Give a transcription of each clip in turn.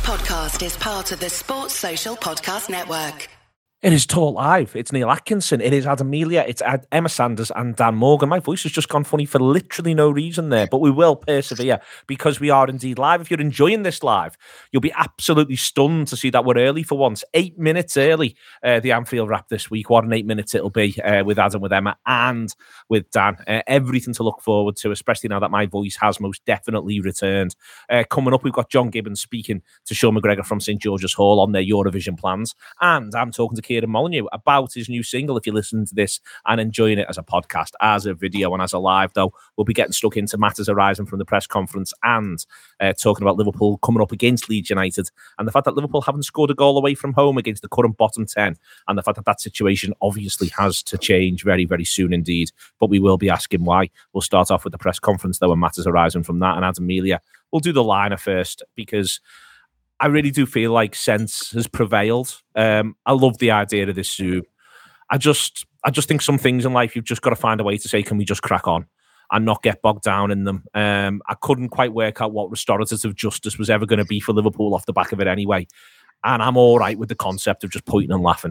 podcast is part of the Sports Social Podcast Network. It is Talk Live. It's Neil Atkinson. It is Adam Melia. It's Emma Sanders and Dan Morgan. My voice has just gone funny for literally no reason there, but we will persevere because we are indeed live. If you're enjoying this live, you'll be absolutely stunned to see that we're early for once. 8 minutes early, the Anfield wrap this week. What an 8 minutes it'll be with Adam, with Emma, and with Dan. Everything to look forward to, especially now that my voice has most definitely returned. Coming up, we've got John Gibbons speaking to Sean McGregor from St George's Hall on their Eurovision plans, and I'm talking to Kieran Molyneux about his new single. If you're listening to this and enjoying it as a podcast, as a video, and as a live, though, we'll be getting stuck into matters arising from the press conference and talking about Liverpool coming up against Leeds United and the fact that Liverpool haven't scored a goal away from home against the current bottom 10, and the fact that that situation obviously has to change very, very soon indeed. But we will be asking why. We'll start off with the press conference, though, and matters arising from that. And Adam Melia, we'll do the liner first because I really do feel like sense has prevailed. I love the idea of this Zoom. I just think some things in life you've just got to find a way to say, can we just crack on and not get bogged down in them? I couldn't quite work out what restorative justice was ever going to be for Liverpool off the back of it anyway. And I'm all right with the concept of just pointing and laughing.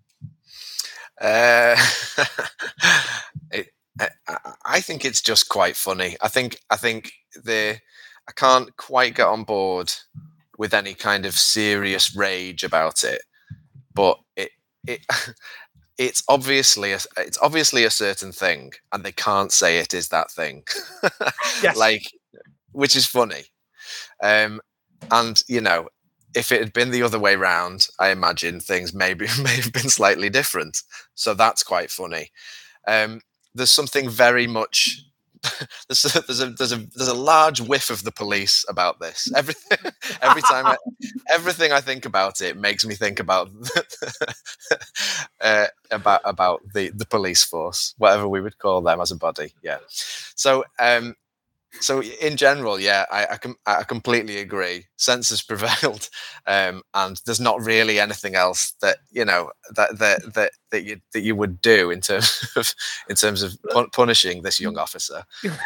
I think it's just quite funny. I think I can't quite get on board with any kind of serious rage about it, but it's obviously a certain thing, and they can't say it is that thing. Yes. Which is funny. And you know, if it had been the other way round, I imagine things may have been slightly different. So that's quite funny. There's something very much. There's a large whiff of the police about this. Everything I think about it makes me think about the police force, whatever we would call them as a body. Yeah. So in general, yeah, I completely agree. Sense has prevailed, and there's not really anything else that you would do in terms of punishing this young officer.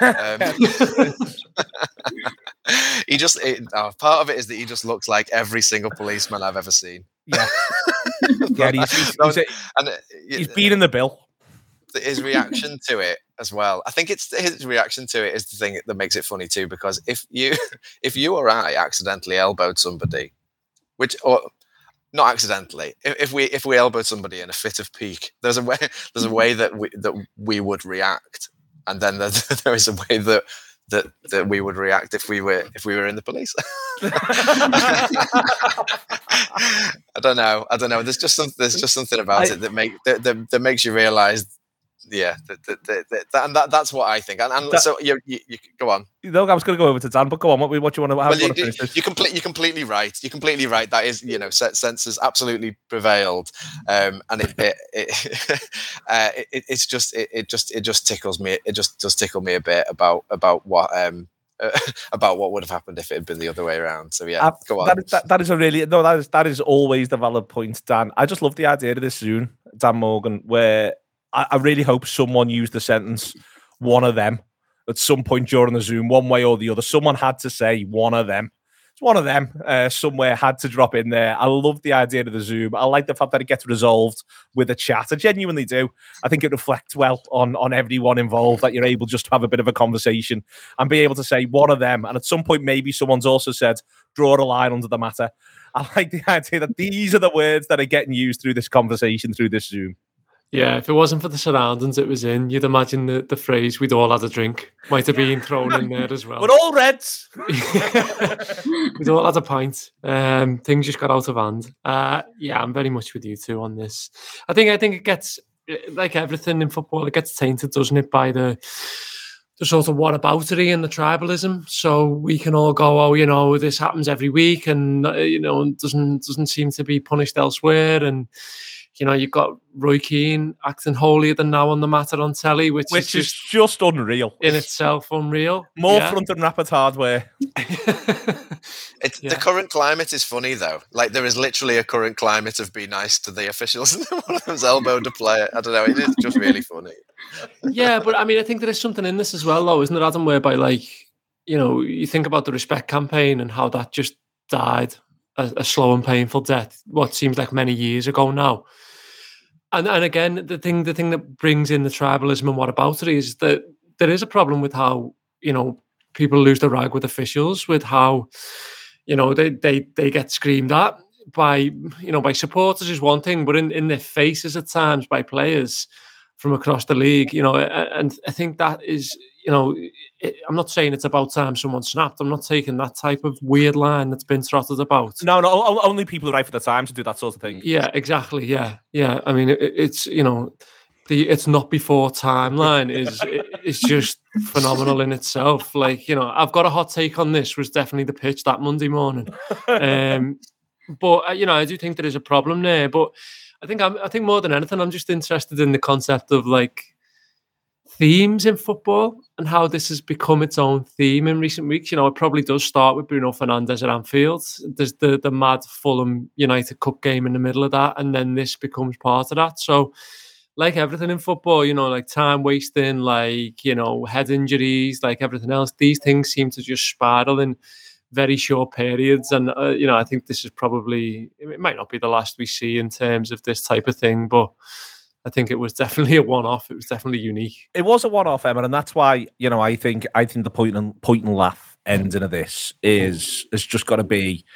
Part of it is that he just looks like every single policeman I've ever seen. Yeah, yeah, he's beating the bill. His reaction to it as well. I think it's his reaction to it is the thing that makes it funny too, because if you or I accidentally elbowed somebody, or not accidentally, if we elbowed somebody in a fit of pique, there's a way that we would react, and then there is a way that we would react if we were in the police. I don't know. There's just something about it that makes you realise. Yeah, that's what I think. And so you go on. No, I was going to go over to Dan, but go on. What you want to? Well, you're completely right. You're completely right. That is, sense has absolutely prevailed, and it just tickles me. It just does tickle me a bit about what about what would have happened if it had been the other way around. So yeah, go on. That is always the valid point, Dan. I just love the idea of this soon, Dan Morgan, where I really hope someone used the sentence, one of them, at some point during the Zoom, one way or the other. Someone had to say one of them. It's one of them somewhere had to drop in there. I love the idea of the Zoom. I like the fact that it gets resolved with a chat. I genuinely do. I think it reflects well on everyone involved, that you're able just to have a bit of a conversation and be able to say one of them. And at some point, maybe someone's also said, draw a line under the matter. I like the idea that these are the words that are getting used through this conversation, through this Zoom. Yeah, if it wasn't for the surroundings it was in, you'd imagine the phrase, we'd all had a drink, might have been thrown in there as well. We're all Reds. We'd all had a pint. Things just got out of hand. Yeah, I'm very much with you two on this. I think it gets, like everything in football, it gets tainted, doesn't it, by the sort of whataboutery and the tribalism. So we can all go, this happens every week and, doesn't seem to be punished elsewhere. And, you've got Roy Keane acting holier than now on the matter on telly, which is just unreal. In itself, unreal. More front and rapid hardware. The current climate is funny, though. Like, there is literally a current climate of be nice to the officials. And one of them's elbowed a player. I don't know. It is just really funny. Yeah, but I mean, I think there is something in this as well, though, isn't it, Adam, whereby, you think about the respect campaign and how that just died a slow and painful death, what seems like many years ago now. And again, the thing that brings in the tribalism and what about it is that there is a problem with how, people lose the rag with officials, with how, they get screamed at by supporters is one thing, but in their faces at times by players from across the league, and I think that is, I'm not saying it's about time someone snapped. I'm not taking that type of weird line that's been trotted about. No, only people who write for the Times to do that sort of thing. Yeah, exactly. Yeah. I mean, it's it's not before timeline is just phenomenal in itself. Like, I've got a hot take on this. Was definitely the pitch that Monday morning. But I do think there is a problem there. But I think more than anything, I'm just interested in the concept of like themes in football and how this has become its own theme in recent weeks. It probably does start with Bruno Fernandes at Anfield. There's the mad Fulham United Cup game in the middle of that, and then this becomes part of that. So, like everything in football, like time wasting, like, head injuries, like everything else, these things seem to just spiral in very short periods. And, I think this is probably, it might not be the last we see in terms of this type of thing, but I think it was definitely a one-off. It was definitely unique. It was a one-off, Emma, and that's why, I think the point and laugh ending of this is just got to be,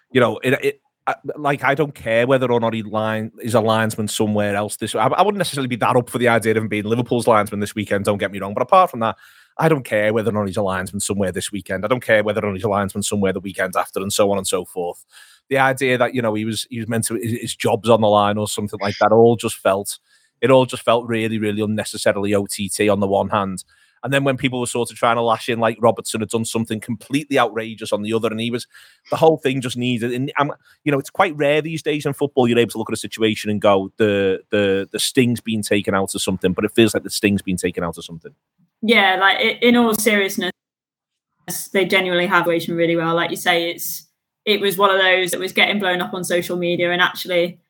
I don't care whether or not he's a linesman somewhere else. I wouldn't necessarily be that up for the idea of him being Liverpool's linesman this weekend, don't get me wrong. But apart from that, I don't care whether or not he's a linesman somewhere this weekend. I don't care whether or not he's a linesman somewhere the weekend after, and so on and so forth. The idea that, he was meant to, his job's on the line or something like that, it all just felt really, really unnecessarily OTT on the one hand. And then when people were sort of trying to lash in, like Robertson had done something completely outrageous on the other, and the whole thing just needed. And it's quite rare these days in football you're able to look at a situation and go, the sting's been taken out of something, but it feels like the sting's been taken out of something. Yeah, like in all seriousness, they genuinely have situation really well. Like you say, it was one of those that was getting blown up on social media, and actually,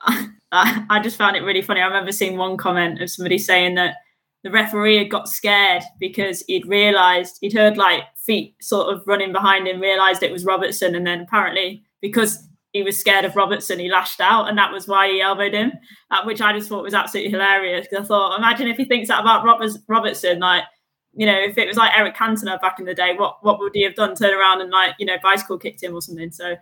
I just found it really funny. I remember seeing one comment of somebody saying that the referee had got scared because he'd heard like feet sort of running behind him, realised it was Robertson, and then apparently because he was scared of Robertson, he lashed out, and that was why he elbowed him, which I just thought was absolutely hilarious. Because I thought, imagine if he thinks that about Robertson, like, if it was like Eric Cantona back in the day, what would he have done? Turn around and bicycle kicked him or something. So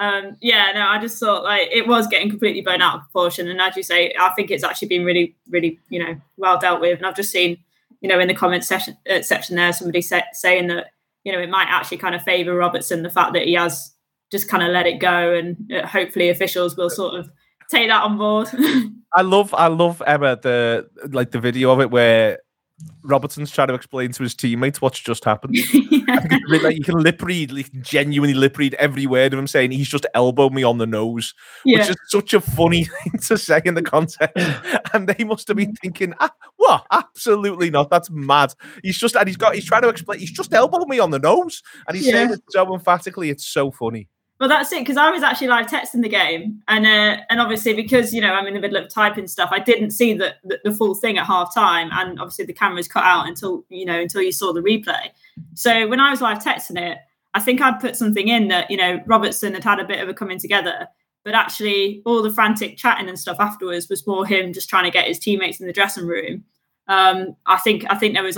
I just thought like it was getting completely blown out of proportion. And as you say, I think it's actually been really, really, well dealt with. And I've just seen, in the comment section there, somebody saying that, it might actually kind of favour Robertson, the fact that he has just kind of let it go, and hopefully officials will sort of take that on board. I love Emma, the video of it where Robertson's trying to explain to his teammates what's just happened. Yeah. You can lip read, genuinely lip read every word of him saying he's just elbowed me on the nose, which is such a funny thing to say in the context. And they must have been thinking, what? Absolutely not. That's mad. He's trying to explain. He's just elbowed me on the nose, and he's saying it so emphatically. It's so funny. Well, that's it, because I was actually live texting the game, and obviously because I'm in the middle of typing stuff, I didn't see the full thing at half time, and obviously the camera's cut out until you saw the replay. So when I was live texting it, I think I'd put something in that Robertson had a bit of a coming together, but actually all the frantic chatting and stuff afterwards was more him just trying to get his teammates in the dressing room. I think there was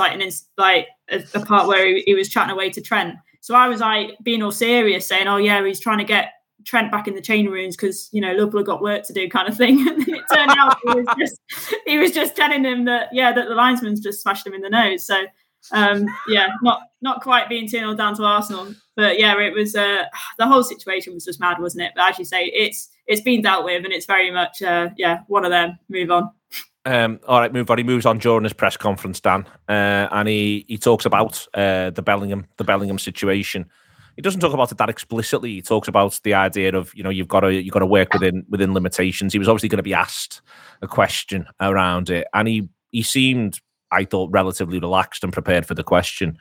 a part where he was chatting away to Trent. So I was being all serious, saying, "Oh yeah, he's trying to get Trent back in the changing rooms because Liverpool have got work to do," kind of thing. And then it turned out he was just telling him that the linesman's just smashed him in the nose. So not quite being 2-0 down to Arsenal, but it was the whole situation was just mad, wasn't it? But as you say, it's been dealt with, and it's very much one of them. Move on. All right, move on. He moves on during his press conference, Dan, and he talks about the Bellingham situation. He doesn't talk about it that explicitly. He talks about the idea of you've got to work within limitations. He was obviously going to be asked a question around it, and he seemed, I thought, relatively relaxed and prepared for the question.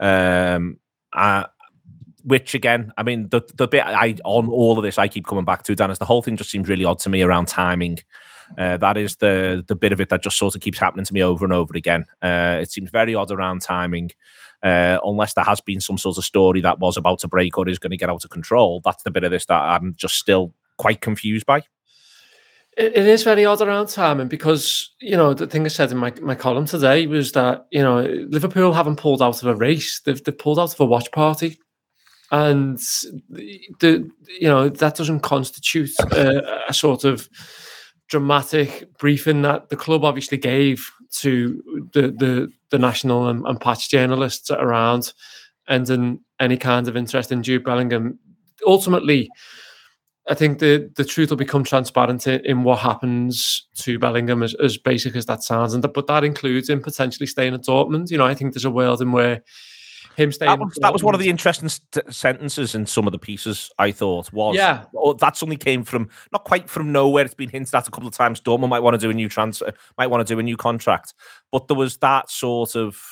Which again, I mean, the bit on all of this I keep coming back to, Dan, is the whole thing just seems really odd to me around timing That is the bit of it that just sort of keeps happening to me over and over again. It seems very odd around timing, unless there has been some sort of story that was about to break or is going to get out of control. That's the bit of this that I'm just still quite confused by. It is very odd around timing because, the thing I said in my column today was that, Liverpool haven't pulled out of a race. They've pulled out of a watch party. And, that doesn't constitute a sort of dramatic briefing that the club obviously gave to the national and patch journalists around ending any kind of interest in Jude Bellingham. Ultimately, I think the truth will become transparent in what happens to Bellingham, as basic as that sounds. But that includes him potentially staying at Dortmund. I think there's a world in where him staying that was one of the interesting sentences in some of the pieces, I thought. That suddenly came from, not quite from nowhere. It's been hinted at a couple of times. Dortmund might want to do a new transfer, might want to do a new contract. But there was that sort of,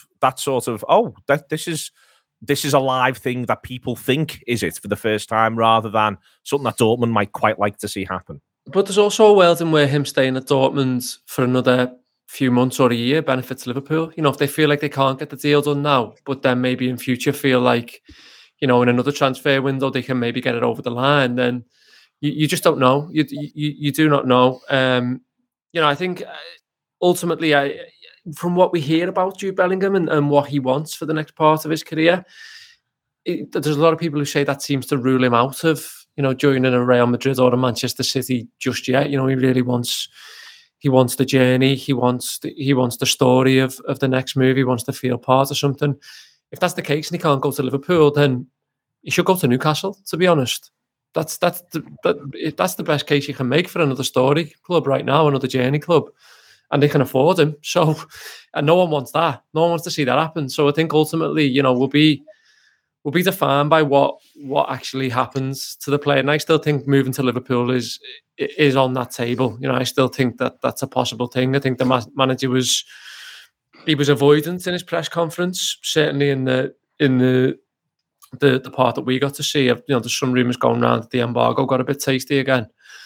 this is a live thing that people think, is it, for the first time, rather than something that Dortmund might quite like to see happen. But there's also a world in where him staying at Dortmund for another few months or a year benefits Liverpool. If they feel like they can't get the deal done now, but then maybe in future feel like, in another transfer window, they can maybe get it over the line, then you just don't know. You do not know. I think ultimately, from what we hear about Jude Bellingham and what he wants for the next part of his career, there's a lot of people who say that seems to rule him out of, joining a Real Madrid or a Manchester City just yet. He really wants the journey. He wants the story of the next move. He wants to feel part of something. If that's the case and he can't go to Liverpool, then he should go to Newcastle, to be honest. That's the best case you can make for another story club right now, another journey club. And they can afford him. So, and no one wants that. No one wants to see that happen. So I think ultimately, we'll be defined by what actually happens to the player. And I still think moving to Liverpool is on that table. I still think that that's a possible thing. I think the manager was avoidant in his press conference, certainly in the part that we got to see. There's some rumours going around that the embargo got a bit tasty again.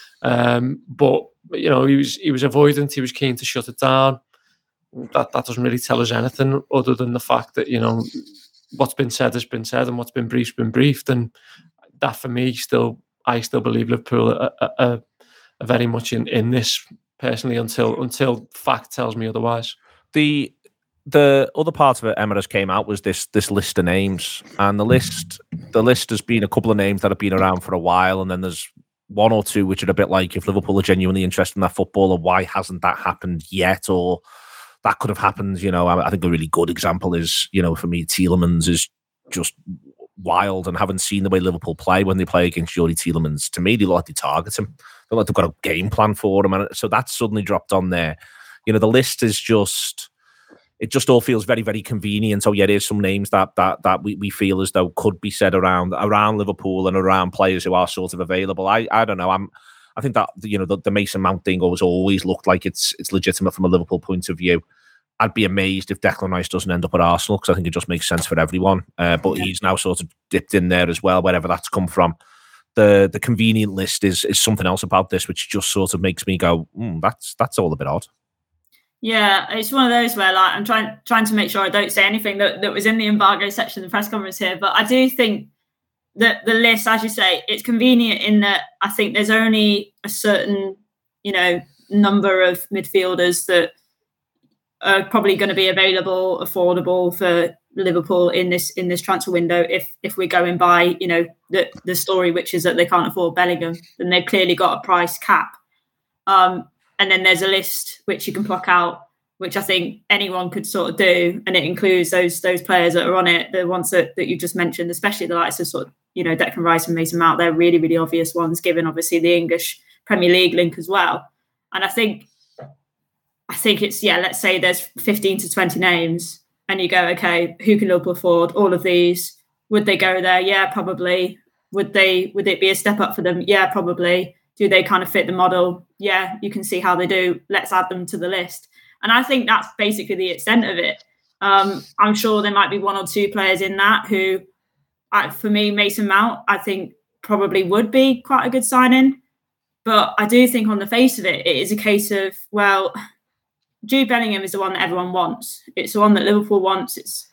But he was avoidant. He was keen to shut it down. That doesn't really tell us anything other than the fact that what's been said has been said and what's been briefed. And that, for me, I still believe Liverpool are very much in this personally until fact tells me otherwise. The other part of it, Emirates came out, was this list of names, and the list has been a couple of names that have been around for a while, and then there's one or two which are a bit like, if Liverpool are genuinely interested in that footballer, why hasn't that happened yet? Or that could have happened. I think a really good example is, for me, Tielemans is just wild, and haven't seen the way Liverpool play when they play against Youri Tielemans. To me, they look like they target him. They look like they've got a game plan for him, and so that suddenly dropped on there. The list is just. It just all feels very, very convenient. So yeah, there's some names that we feel as though could be said around Liverpool and around players who are sort of available. I don't know. I think that the Mason Mount thing always looked like it's legitimate from a Liverpool point of view. I'd be amazed if Declan Rice doesn't end up at Arsenal, because I think it just makes sense for everyone. But he's now sort of dipped in there as well, wherever that's come from. The convenient list is something else about this, which just sort of makes me go, that's all a bit odd. Yeah, it's one of those where I'm trying to make sure I don't say anything that was in the embargo section of the press conference here. But I do think that the list, as you say, it's convenient in that I think there's only a certain, number of midfielders that are probably going to be available, affordable for Liverpool in this transfer window. If we're going by, the story, which is that they can't afford Bellingham, then they've clearly got a price cap. And then there's a list which you can pluck out, which I think anyone could sort of do. And it includes those players that are on it, the ones that you just mentioned, especially the likes of sort of, Declan Rice and Mason Mount. They're really, really obvious ones, given obviously the English Premier League link as well. And I think it's, let's say there's 15 to 20 names and you go, okay, who can Liverpool afford all of these? Would they go there? Yeah, probably. Would it be a step up for them? Yeah, probably. Do they kind of fit the model? Yeah, you can see how they do. Let's add them to the list. And I think that's basically the extent of it. I'm sure there might be one or two players in that who, for me, Mason Mount, I think probably would be quite a good signing. But I do think on the face of it, it is a case of, well, Jude Bellingham is the one that everyone wants. It's the one that Liverpool wants. It's,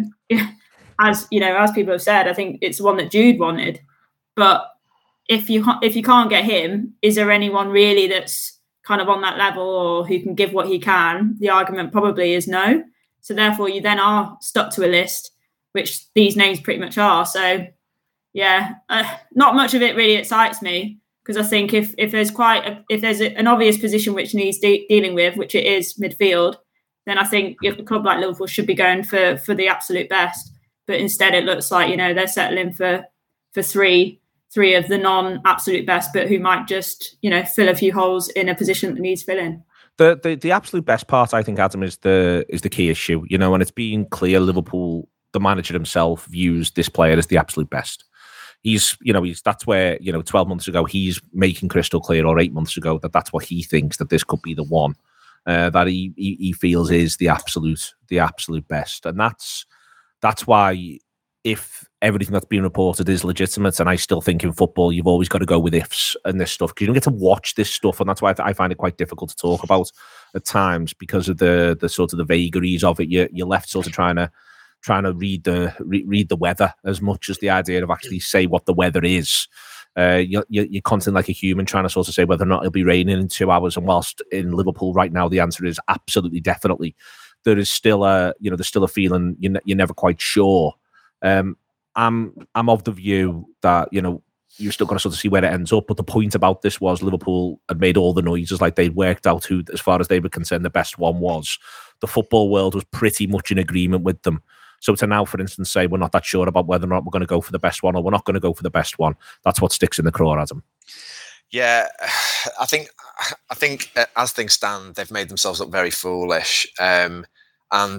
as people have said, I think it's the one that Jude wanted. But if you can't get him, is there anyone really that's kind of on that level or who can give what he can? The argument probably is no. So therefore, you then are stuck to a list, which these names pretty much are. So, yeah, not much of it really excites me. Because I think if there's an obvious position which needs dealing with, which it is midfield, then I think if a club like Liverpool should be going for the absolute best. But instead, it looks like they're settling for three of the non-absolute best, but who might just fill a few holes in a position that needs filling. The absolute best part, I think, Adam, is the key issue. And it's being clear, Liverpool, the manager himself, views this player as the absolute best. That's where 12 months ago he's making crystal clear, or 8 months ago, that's what he thinks, that this could be the one that he feels is the absolute best, and that's why, if everything that's been reported is legitimate, and I still think in football you've always got to go with ifs and this stuff, because you don't get to watch this stuff, and that's why I find it quite difficult to talk about at times, because of the sort of the vagaries of it. You're left sort of trying to read the weather as much as the idea of actually say what the weather is. You're constantly like a human trying to sort of say whether or not it'll be raining in 2 hours. And whilst in Liverpool right now the answer is absolutely, definitely, there is still a feeling you're never quite sure. I'm of the view that you're still going to sort of see where it ends up. But the point about this was Liverpool had made all the noises, like they'd worked out who, as far as they were concerned, the best one was. The football world was pretty much in agreement with them. So to now, for instance, say we're not that sure about whether or not we're going to go for the best one, or we're not going to go for the best one, that's what sticks in the craw, Adam. Yeah, I think as things stand, they've made themselves look very foolish, and I'm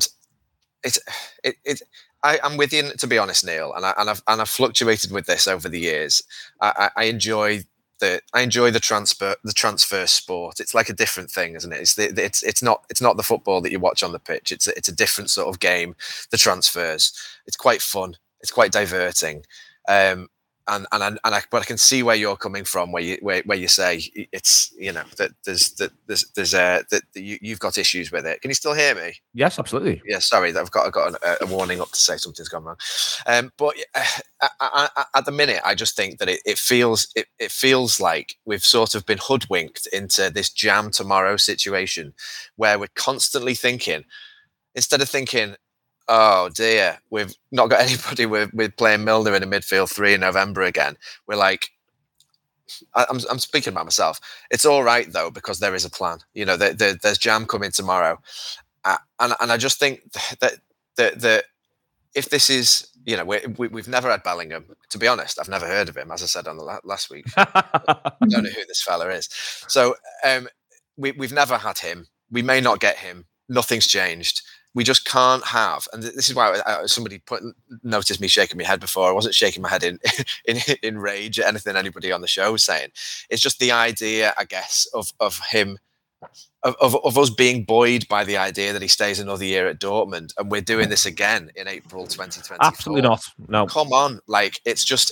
with you, to be honest, Neil, and I've fluctuated with this over the years. I enjoy the transfer sport. It's like a different thing, isn't it? It's not the football that you watch on the pitch. It's a different sort of game. The transfers. It's quite fun. It's quite diverting. But I can see where you're coming from, where you say it's that you've got issues with it. Can you still hear me? Yes, absolutely. Yeah, sorry, I've got a warning up to say something's gone wrong. But at the minute, I just think that it feels like we've sort of been hoodwinked into this jam tomorrow situation, where we're constantly thinking, instead of thinking, oh dear, we've not got anybody with playing Milner in a midfield three in November again. We're like, I'm speaking about myself. It's all right though, because there is a plan. There's jam coming tomorrow, and I just think that if this is, we've never had Bellingham. To be honest, I've never heard of him, as I said on the last week. I don't know who this fella is. So we've never had him. We may not get him. Nothing's changed. We just can't have, and this is why somebody noticed me shaking my head before. I wasn't shaking my head in rage at anything anybody on the show was saying. It's just the idea, I guess, of him, of us being buoyed by the idea that he stays another year at Dortmund, and we're doing this again in April 2024. Absolutely not. No, come on, like it's just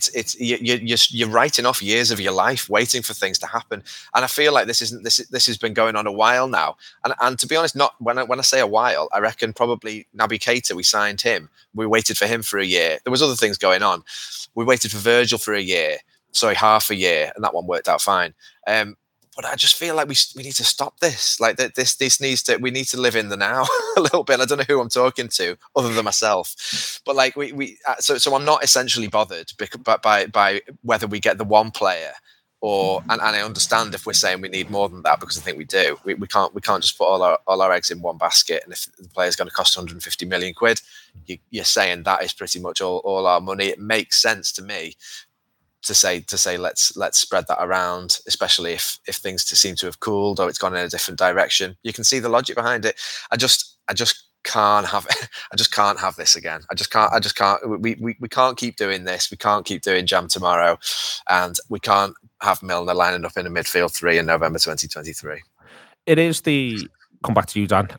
you're writing off years of your life waiting for things to happen, and I feel like this has been going on a while now. And to be honest, not when I say a while, I reckon probably Naby Keita. We signed him. We waited for him for a year. There was other things going on. We waited for Virgil for half a year, and that one worked out fine. But I just feel like we need to stop this. Like this needs to. We need to live in the now a little bit. I don't know who I'm talking to, other than myself. But like so I'm not essentially bothered by whether we get the one player, and I understand if we're saying we need more than that, because I think we do. We can't just put all our eggs in one basket. And if the player's going to cost 150 million quid, you're saying that is pretty much all our money. It makes sense to me to say let's spread that around, especially if things seem to have cooled or it's gone in a different direction. You can see the logic behind it. I just can't have it. I just can't have this again. I just can't. We can't keep doing this. We can't keep doing jam tomorrow, and we can't have Milner lining up in a midfield three in November 2023. It is come back to you, Dan,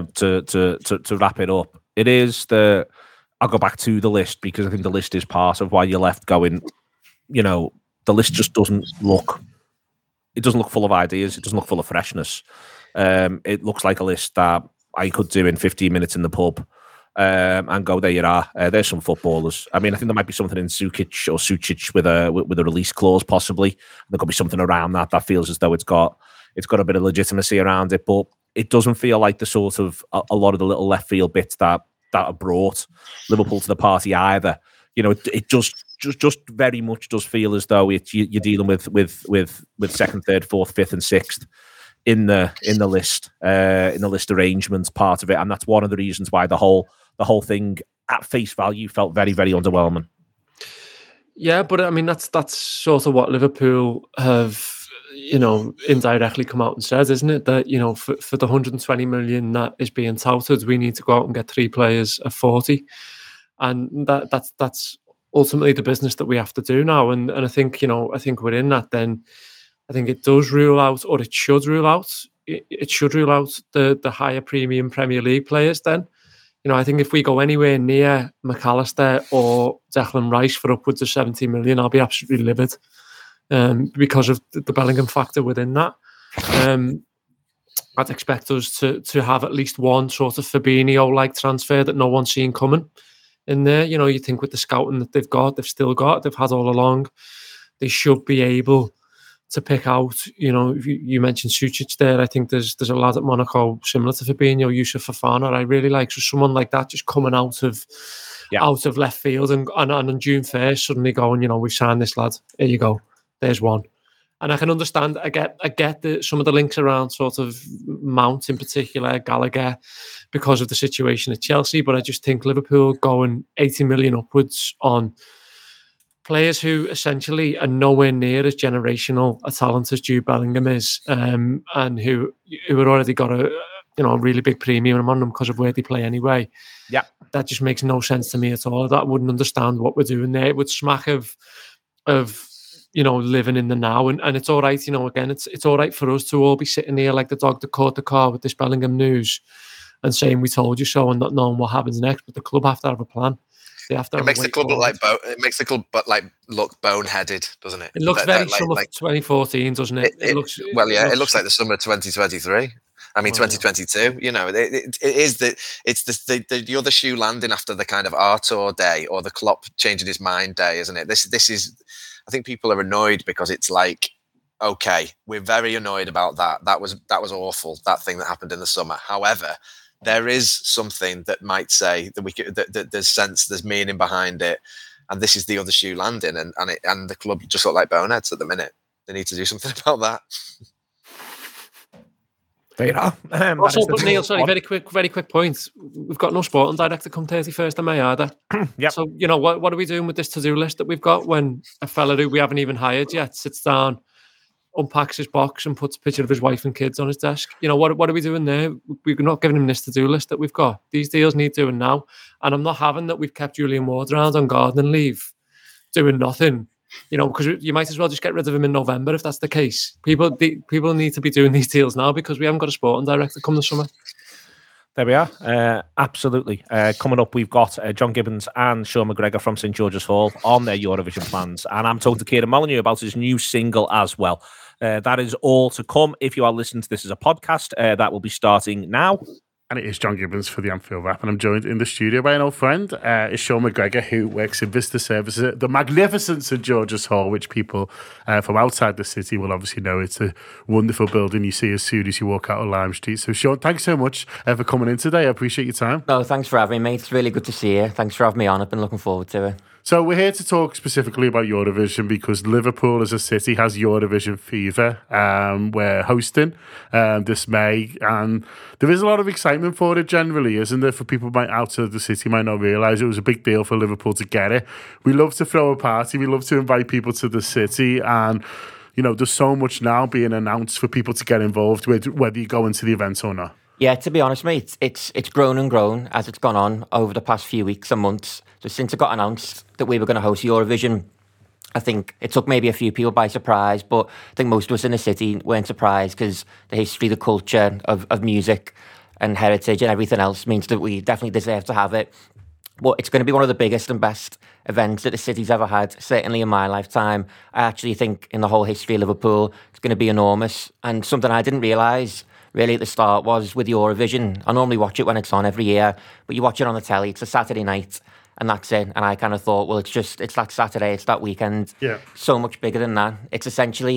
to wrap it up. It is I'll go back to the list, because I think the list is part of why you're left going, the list just doesn't look it doesn't look full of ideas. It doesn't look full of freshness. It looks like a list that I could do in 15 minutes in the pub and go, there you are. There's some footballers. I mean, I think there might be something in Sucic with a release clause, possibly. There could be something around that feels as though it's got a bit of legitimacy around it, but it doesn't feel like the sort of a lot of the little left field bits that have brought Liverpool to the party either. You know, it just very much does feel as though you're dealing with second, third, fourth, fifth, and sixth in the list arrangements part of it, and that's one of the reasons why the whole thing at face value felt very, very underwhelming. Yeah, but I mean that's sort of what Liverpool have, you know, indirectly come out and said, isn't it? That, you know, for the 120 million that is being touted, we need to go out and get 3 players at 40. And that's ultimately the business that we have to do now. And I think, you know, we're in that then. I think it does rule out, or it should rule out, the higher premium Premier League players then. You know, I think if we go anywhere near McAllister or Declan Rice for upwards of 70 million, I'll be absolutely livid because of the Bellingham factor within that. I'd expect us to have at least one sort of Fabinho-like transfer that no one's seen coming in there. You know, you think with the scouting that they've had all along, they should be able to pick out, you know, you mentioned Sucic there. I think there's a lad at Monaco similar to Fabinho, Yusuf Fofana. I really like someone like that just coming out of left field and on June 1st suddenly going, you know, we've signed this lad. Here you go. There's one. And I can understand. I get some of the links around sort of Mount in particular, Gallagher, because of the situation at Chelsea. But I just think Liverpool going 80 million upwards on players who essentially are nowhere near as generational a talent as Jude Bellingham is, and who had already got a really big premium on them because of where they play anyway. Yeah, that just makes no sense to me at all. I wouldn't understand what we're doing there. It would smack of you know, living in the now, and it's all right. You know, again, it's all right for us to all be sitting here like the dog that caught the car with this Bellingham news and saying we told you so and not knowing what happens next. But the club have to have a plan. They have to. It makes the club look boneheaded, doesn't it? It looks very summer 2014, doesn't it? It looks like the summer 2023. I mean, 2022. You know, it's the other shoe landing after the kind of Artur day or the Klopp changing his mind day, isn't it? This is. I think people are annoyed because it's like, okay, we're very annoyed about that. That was awful. That thing that happened in the summer. However, there is something that might say that that there's meaning behind it, and this is the other shoe landing, and the club just look like boneheads at the minute. They need to do something about that. There you are. Also, but Neil, sorry, very quick point. We've got no sporting director come 31st of May either. Yep. So, you know, what are we doing with this to-do list that we've got when a fella who we haven't even hired yet sits down, unpacks his box and puts a picture of his wife and kids on his desk? You know, what are we doing there? We're not giving him this to-do list that we've got. These deals need doing now. And I'm not having that we've kept Julian Ward around on gardening leave doing nothing. You know, because you might as well just get rid of him in November if that's the case. People need to be doing these deals now because we haven't got a sporting director come this summer. There we are. Absolutely. Coming up, we've got John Gibbons and Sean McGregor from St George's Hall on their Eurovision plans. And I'm talking to Kieran Molyneux about his new single as well. That is all to come. If you are listening to this as a podcast, that will be starting now. And it is John Gibbons for the Anfield Wrap, and I'm joined in the studio by an old friend. It's Sean McGregor, who works in Vista Services at the magnificent St George's Hall, which people from outside the city will obviously know. It's a wonderful building you see as soon as you walk out of Lime Street. So, Sean, thanks so much for coming in today. I appreciate your time. No, thanks for having me, mate. It's really good to see you. Thanks for having me on. I've been looking forward to it. So we're here to talk specifically about Eurovision because Liverpool as a city has Eurovision fever. We're hosting this May, and there is a lot of excitement for it generally, isn't there? For people out of the city might not realise it was a big deal for Liverpool to get it. We love to throw a party. We love to invite people to the city, and you know, there's so much now being announced for people to get involved with, whether you go into the event or not. Yeah, to be honest, mate, it's grown and grown as it's gone on over the past few weeks and months. So since it got announced that we were going to host Eurovision, I think it took maybe a few people by surprise, but I think most of us in the city weren't surprised because the history, the culture of music and heritage and everything else means that we definitely deserve to have it. But it's going to be one of the biggest and best events that the city's ever had, certainly in my lifetime. I actually think in the whole history of Liverpool, it's going to be enormous. And something I didn't realise really at the start was with Eurovision. I normally watch it when it's on every year, but you watch it on the telly, it's a Saturday night, and that's it. And I kind of thought, well, it's that Saturday, it's that weekend. Yeah. So much bigger than that. It's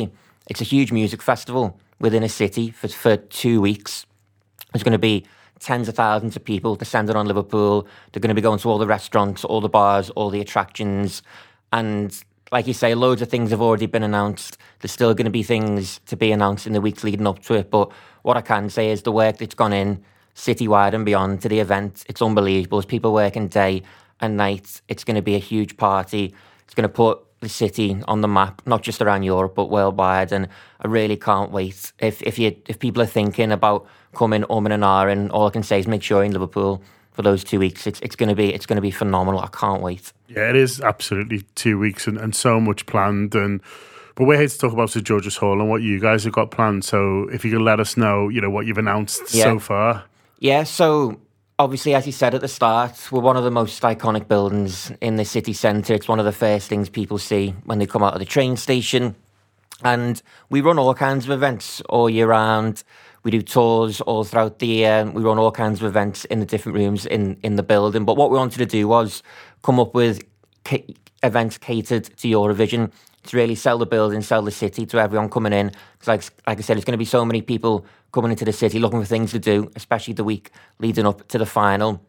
a huge music festival within a city for 2 weeks. There's going to be tens of thousands of people descending on Liverpool. They're going to be going to all the restaurants, all the bars, all the attractions. And like you say, loads of things have already been announced. There's still going to be things to be announced in the weeks leading up to it. But what I can say is the work that's gone in citywide and beyond to the event, it's unbelievable. There's people working day and night. It's going to be a huge party. It's going to put the city on the map, not just around Europe, but worldwide. And I really can't wait. If people are thinking about coming and ahhing, all I can say is make sure you're in Liverpool for those 2 weeks. It's going to be phenomenal. I can't wait. Yeah, it is absolutely 2 weeks and so much planned. But we're here to talk about St George's Hall and what you guys have got planned. So if you can let us know, what you've announced so far. Yeah, so obviously, as you said at the start, we're one of the most iconic buildings in the city centre. It's one of the first things people see when they come out of the train station. And we run all kinds of events all year round. We do tours all throughout the year. We run all kinds of events in the different rooms in the building. But what we wanted to do was come up with events catered to Eurovision to really sell the building, sell the city to everyone coming in. Because like I said, there's going to be so many people coming into the city looking for things to do, especially the week leading up to the final.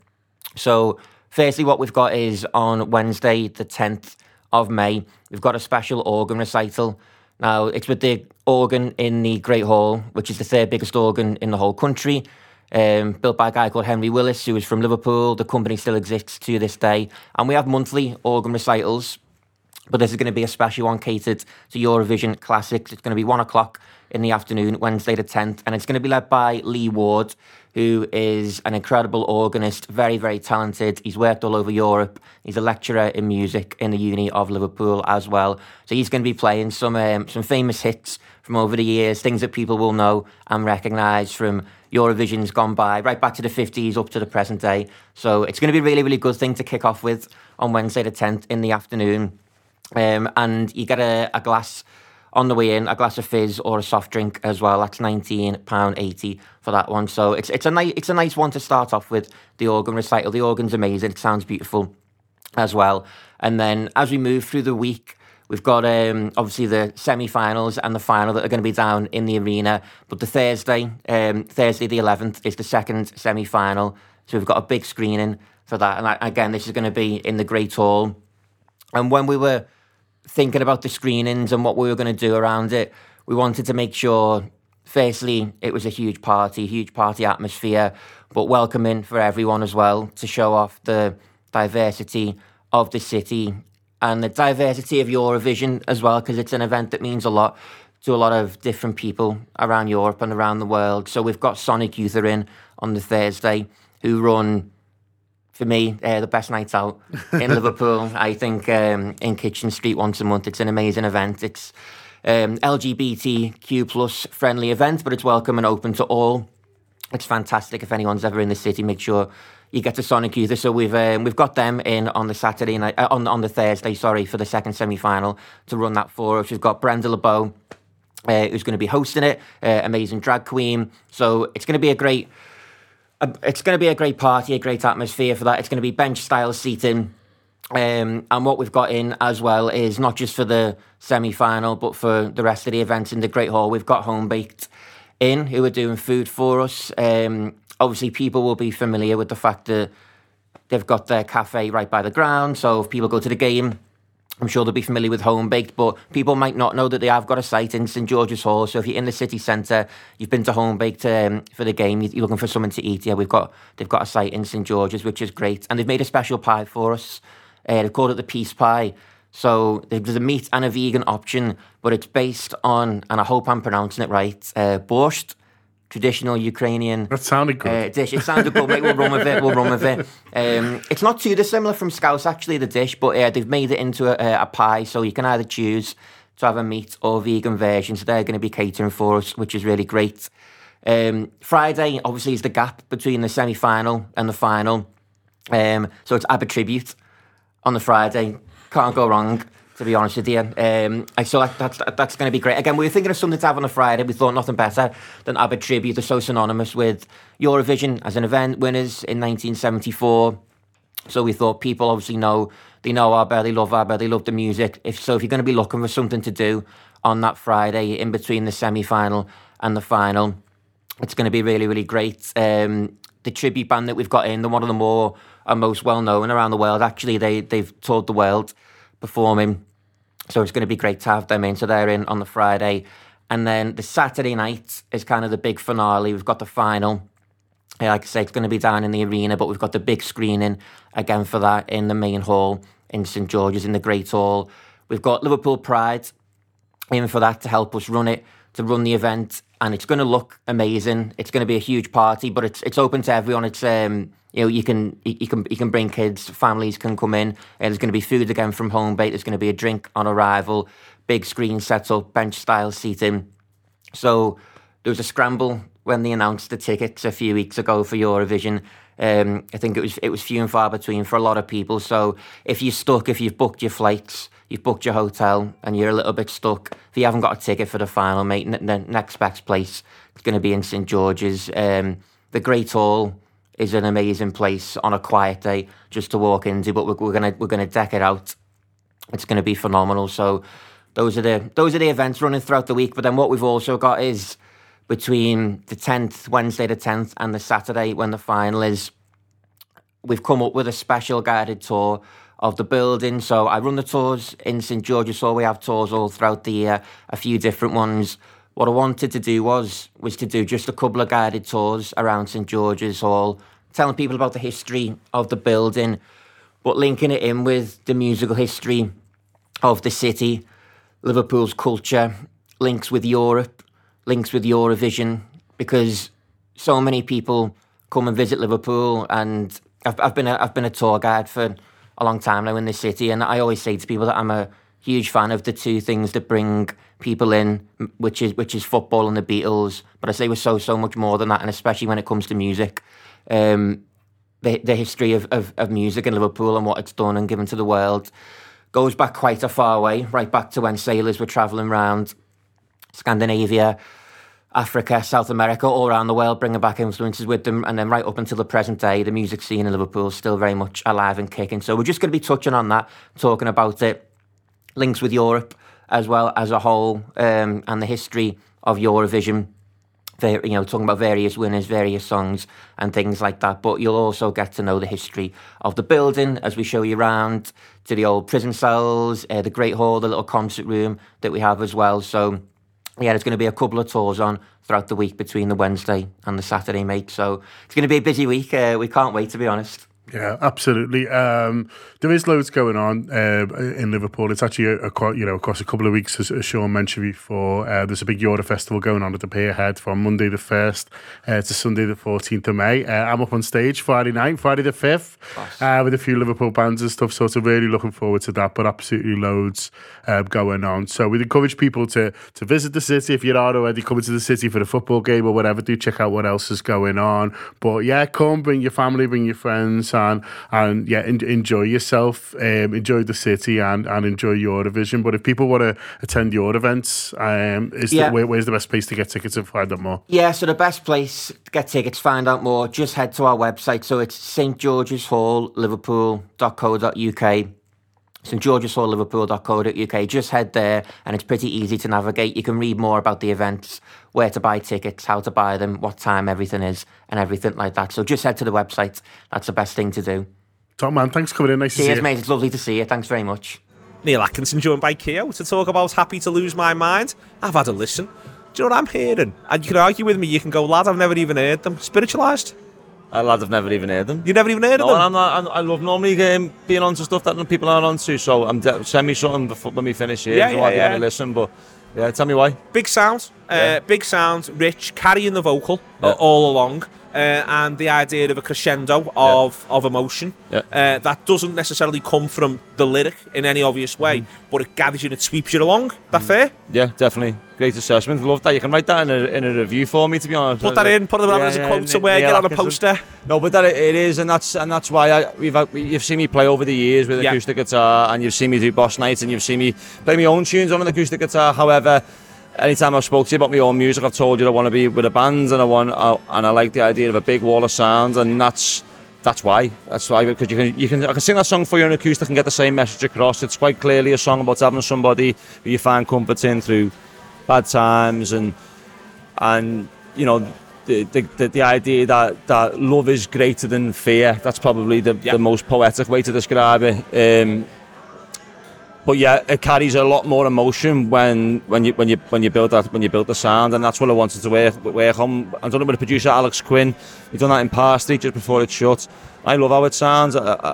So firstly, what we've got is on Wednesday, the 10th of May, we've got a special organ recital. Now, it's with the organ in the Great Hall, which is the third biggest organ in the whole country, built by a guy called Henry Willis, who is from Liverpool. The company still exists to this day. And we have monthly organ recitals, but this is going to be a special one catered to Eurovision Classics. It's going to be 1 o'clock in the afternoon, Wednesday the 10th, and it's going to be led by Lee Ward, who is an incredible organist, very, very talented. He's worked all over Europe. He's a lecturer in music in the Uni of Liverpool as well. So he's going to be playing some famous hits from over the years, things that people will know and recognise from Eurovision's gone by, right back to the 50s up to the present day. So it's going to be a really, really good thing to kick off with on Wednesday the 10th in the afternoon. And you get a glass on the way in, a glass of fizz or a soft drink as well. That's £19.80 for that one. So it's a nice one to start off with, the organ recital. The organ's amazing. It sounds beautiful as well. And then as we move through the week, we've got obviously the semi-finals and the final that are going to be down in the arena. But the Thursday the 11th, is the second semi-final. So we've got a big screening for that. And again, this is going to be in the Great Hall. And when we were thinking about the screenings and what we were going to do around it, we wanted to make sure, firstly, it was a huge party atmosphere, but welcoming for everyone as well, to show off the diversity of the city and the diversity of Eurovision as well, because it's an event that means a lot to a lot of different people around Europe and around the world. So we've got Sonic Youth are in on the Thursday, who run, for me, the best nights out in Liverpool. I think in Kitchen Street once a month. It's an amazing event. It's LGBTQ plus friendly event, but it's welcome and open to all. It's fantastic. If anyone's ever in the city, make sure you get to Sonic Youth. So we've got them in on the Saturday night, on the Thursday, for the second semi-final to run that for us. We've got Brenda LeBeau, who's going to be hosting it. Amazing drag queen. So it's going to be a great party, a great atmosphere for that. It's going to be bench-style seating. And what we've got in as well is not just for the semi-final, but for the rest of the events in the Great Hall. We've got Home Baked in, who are doing food for us. Obviously, people will be familiar with the fact that they've got their cafe right by the ground. So if people go to the game, I'm sure they'll be familiar with Home Baked, but people might not know that they have got a site in St George's Hall. So if you're in the city centre, you've been to Home Baked for the game, you're looking for something to eat. Yeah, they've got a site in St George's, which is great, and they've made a special pie for us. They've called it the Peace Pie. So there's a meat and a vegan option, but it's based on, and I hope I'm pronouncing it right, borscht. Traditional Ukrainian that sounded good. Dish. It sounded good, mate. We'll run with it. It's not too dissimilar from Scouse, actually, the dish, but they've made it into a pie, so you can either choose to have a meat or vegan version. So they're going to be catering for us, which is really great. Friday, obviously, is the gap between the semi-final and the final. So it's ABBA Tribute on the Friday. Can't go wrong, to be honest with you. So that's going to be great. Again, we were thinking of something to have on a Friday. We thought nothing better than ABBA Tribute. They're so synonymous with Eurovision as an event, winners in 1974. So we thought people obviously know ABBA, they love ABBA, they love the music. If you're going to be looking for something to do on that Friday in between the semi-final and the final, it's going to be really, really great. The tribute band that we've got in, they're one of the more and most well-known around the world. Actually, they've toured the world performing. So it's going to be great to have them in. So they're in on the Friday. And then the Saturday night is kind of the big finale. We've got the final. Like I say, it's going to be down in the arena, but we've got the big screening again for that in the main hall in St George's, in the Great Hall. We've got Liverpool Pride in for that to help us run the event, and it's going to look amazing. It's going to be a huge party, but it's open to everyone. It's you can bring kids, families can come in. There's going to be food again from home bake. There's going to be a drink on arrival, big screen set up, bench style seating. So there was a scramble when they announced the tickets a few weeks ago for Eurovision. I think it was few and far between for a lot of people. So if you've booked your flights, you've booked your hotel, and you're a little bit stuck, if you haven't got a ticket for the final, mate, the next best place is going to be in St George's. The Great Hall is an amazing place on a quiet day just to walk into, but we're gonna deck it out. It's going to be phenomenal. So those are the events running throughout the week. But then what we've also got is, between the 10th, Wednesday the 10th, and the Saturday when the final is, we've come up with a special guided tour of the building. So I run the tours in St George's Hall. We have tours all throughout the year, a few different ones. What I wanted to do was to do just a couple of guided tours around St George's Hall, telling people about the history of the building, but linking it in with the musical history of the city, Liverpool's culture, links with Europe, links with Eurovision, because so many people come and visit Liverpool, and I've been a tour guide for a long time now in this city, and I always say to people that I'm a huge fan of the two things that bring people in, which is football and the Beatles. But I say we're so much more than that, and especially when it comes to music, the history of music in Liverpool and what it's done and given to the world goes back quite a far way, right back to when sailors were travelling around Scandinavia, Africa, South America, all around the world, bringing back influences with them. And then right up until the present day, the music scene in Liverpool is still very much alive and kicking. So we're just going to be touching on that, talking about it, links with Europe as well as a whole, and the history of Eurovision, talking about various winners, various songs and things like that. But you'll also get to know the history of the building as we show you around to the old prison cells, the Great Hall, the little concert room that we have as well. So yeah, there's going to be a couple of tours on throughout the week between the Wednesday and the Saturday, mate. So it's going to be a busy week. We can't wait, to be honest. Yeah, absolutely. There is loads going on in Liverpool. It's actually across a couple of weeks, as Sean mentioned before. There's a big Euro Festival going on at the Pierhead from Monday the 1st to Sunday the 14th of May. I'm up on stage Friday the 5th, with a few Liverpool bands and stuff. So I'm really looking forward to that. But absolutely loads going on. So we'd encourage people to visit the city. If you're not already coming to the city for the football game or whatever, do check out what else is going on. But yeah, come, bring your family, bring your friends, and yeah, enjoy yourself, enjoy the city, and enjoy Eurovision. But if people want to attend your events, where's the best place to get tickets and find out more? Yeah, so the best place to get tickets, find out more, just head to our website. So it's St George's Hall, Liverpool.co.uk. St George's Hall, Liverpool.co.uk. Just head there, and it's pretty easy to navigate. You can read more about the events, where to buy tickets, how to buy them, what time everything is, and everything like that. So just head to the website. That's the best thing to do. Top man, thanks for coming in. Nice to see you. Cheers, mate. It's lovely to see you. Thanks very much. Neil Atkinson, joined by Keo to talk about Happy to Lose My Mind. I've had a listen. Do you know what I'm hearing? And you can argue with me. You can go, lad, I've never even heard them. Spiritualised? Lad, I've never even heard them. You never even heard of them? No, I love normally being onto stuff that people aren't onto, so send me something before, when we finish here. I listen, but yeah, tell me why. Big sound, Rich carrying the vocal all along. and the idea of a crescendo of emotion. That doesn't necessarily come from the lyric in any obvious way, but it gathers you and it sweeps you along. That fair? Yeah, definitely. Great assessment. Love that. You can write that in a review for me, to be honest. Put that in. Put it as a quote somewhere. Get on a poster. No, but it is, and that's why you've seen me play over the years with acoustic guitar, and you've seen me do boss nights, and you've seen me play my own tunes on an acoustic guitar. However, anytime I've spoke to you about my own music, I've told you I want to be with a band, and I like the idea of a big wall of sound, and that's why. That's why, because I can sing that song for you on acoustic and get the same message across. It's quite clearly a song about having somebody who you find comfort in through bad times, and you know, the idea that love is greater than fear. That's probably the most poetic way to describe it. But yeah, it carries a lot more emotion when you build the sound, and that's what I wanted to work on. I've done it with the producer Alex Quinn. We've done that in Parsley just before it shut. I love how it sounds.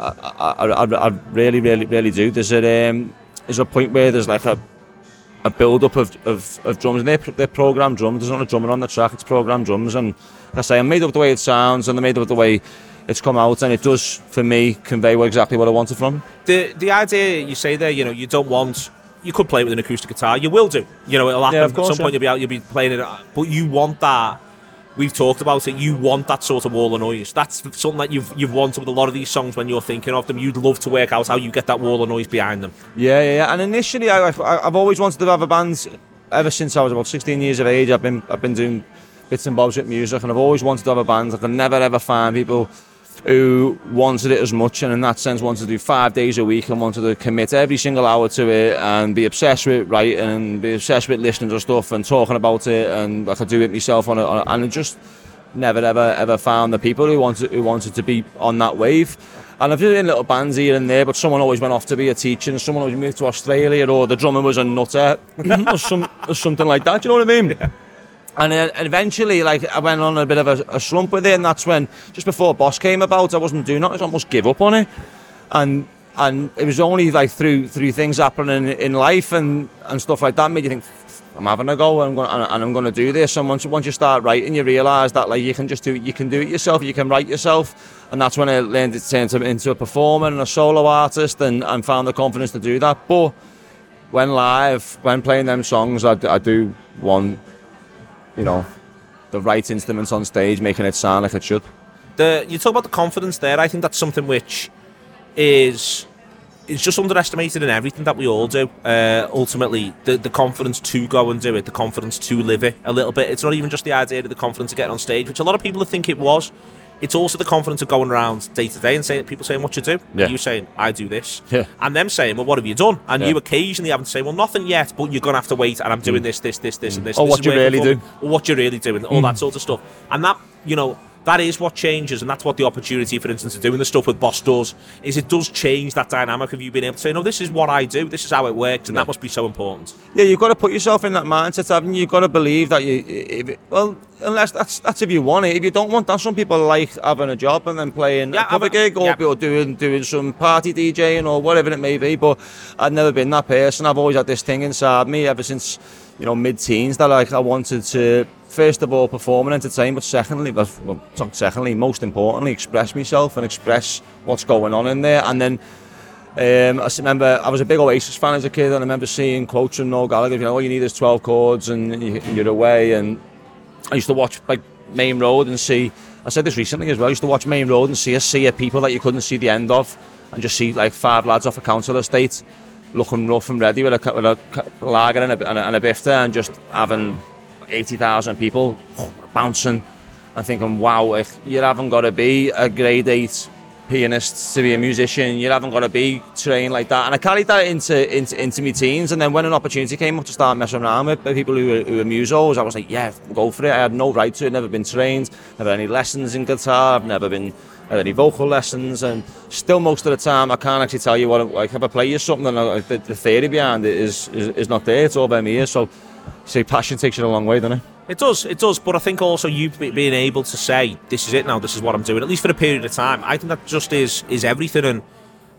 I really do. There's a point where there's like a build-up of drums, and they're programmed drums. There's not a drummer on the track, it's programmed drums, and like I say, I'm made up the way it sounds, and I'm made up the way it's come out, and it does, for me, convey exactly what I wanted from it. The idea you say there, you know, you could play it with an acoustic guitar, you will do, you know, it'll happen, of course, at some point you'll be playing it, but you want that. We've talked about it. You want that sort of wall of noise. That's something that you've wanted with a lot of these songs when you're thinking of them. You'd love to work out how you get that wall of noise behind them. Yeah. And initially, I've always wanted to have a band. Ever since I was about 16 years of age, I've been doing bits and bobs with music, and I've always wanted to have a band. I could never ever find people who wanted it as much, and in that sense wanted to do 5 days a week and wanted to commit every single hour to it and be obsessed with writing and be obsessed with listening to stuff and talking about it, and I could do it myself and I just never ever found the people who wanted to be on that wave. And I've been in little bands here and there, but someone always went off to be a teacher, and someone always moved to Australia, or the drummer was a nutter or something like that. Do you know what I mean? Yeah. And eventually, like, I went on a bit of a slump with it, and that's when, just before Boss came about, I wasn't doing it. I almost give up on it, and it was only like through things happening in life and stuff like that made you think, I'm having a go, and I'm going to do this. And once you start writing, you realise that like you can do it yourself. You can write yourself, and that's when I learned to turn into a performer and a solo artist, and found the confidence to do that. But when playing them songs, I do want, you know, the right instruments on stage, making it sound like it should. You talk about the confidence there. I think that's something which is just underestimated in everything that we all do. Ultimately, the confidence to go and do it, the confidence to live it a little bit. It's not even just the idea of the confidence to get on stage, which a lot of people think it was. It's also the confidence of going around day to day and saying, people saying what you do. Yeah. You saying, I do this. Yeah. And them saying, well, what have you done? And you occasionally having to say, well, nothing yet, but you're going to have to wait, and I'm doing this, and this. Or what you really do. Or what you really do, and all that sort of stuff. And that, you know, that is what changes, and that's what the opportunity, for instance, of doing the stuff with Boss does, is it does change that dynamic of you being able to say, no, this is what I do, this is how it works, and that must be so important. Yeah, you've got to put yourself in that mindset, haven't you? You've got to believe that unless that's if you want it. If you don't want that, some people like having a job and then playing a cover gig, or doing some party DJing or whatever it may be, but I've never been that person. I've always had this thing inside me ever since, you know, mid-teens, that like I wanted to, first of all, perform and entertain, but most importantly, express myself and express what's going on in there. And then I remember I was a big Oasis fan as a kid, and I remember seeing quotes from Noel Gallagher, you know, all you need is 12 chords and you're away. And I used to watch like Main Road and see, I said this recently as well, I used to watch Main Road and see a sea of people that you couldn't see the end of, and just see like 5 lads off a council estate looking rough and ready with a lager and a bifter, and just having 80,000 people bouncing and thinking, wow, if you haven't got to be a grade 8 pianist to be a musician, you haven't got to be trained like that. And I carried that into my teens, and then when an opportunity came up to start messing around with people who were musos, I was like, yeah, go for it. I had no right to it, never been trained, never had any lessons in guitar, I've never had any vocal lessons, and still most of the time I can't actually tell you what, like, if I play you something, and the theory behind it is not there, it's all by me. So see, passion takes you a long way, doesn't it? It does, but I think also you being able to say, this is it now, this is what I'm doing, at least for a period of time, I think that just is everything. And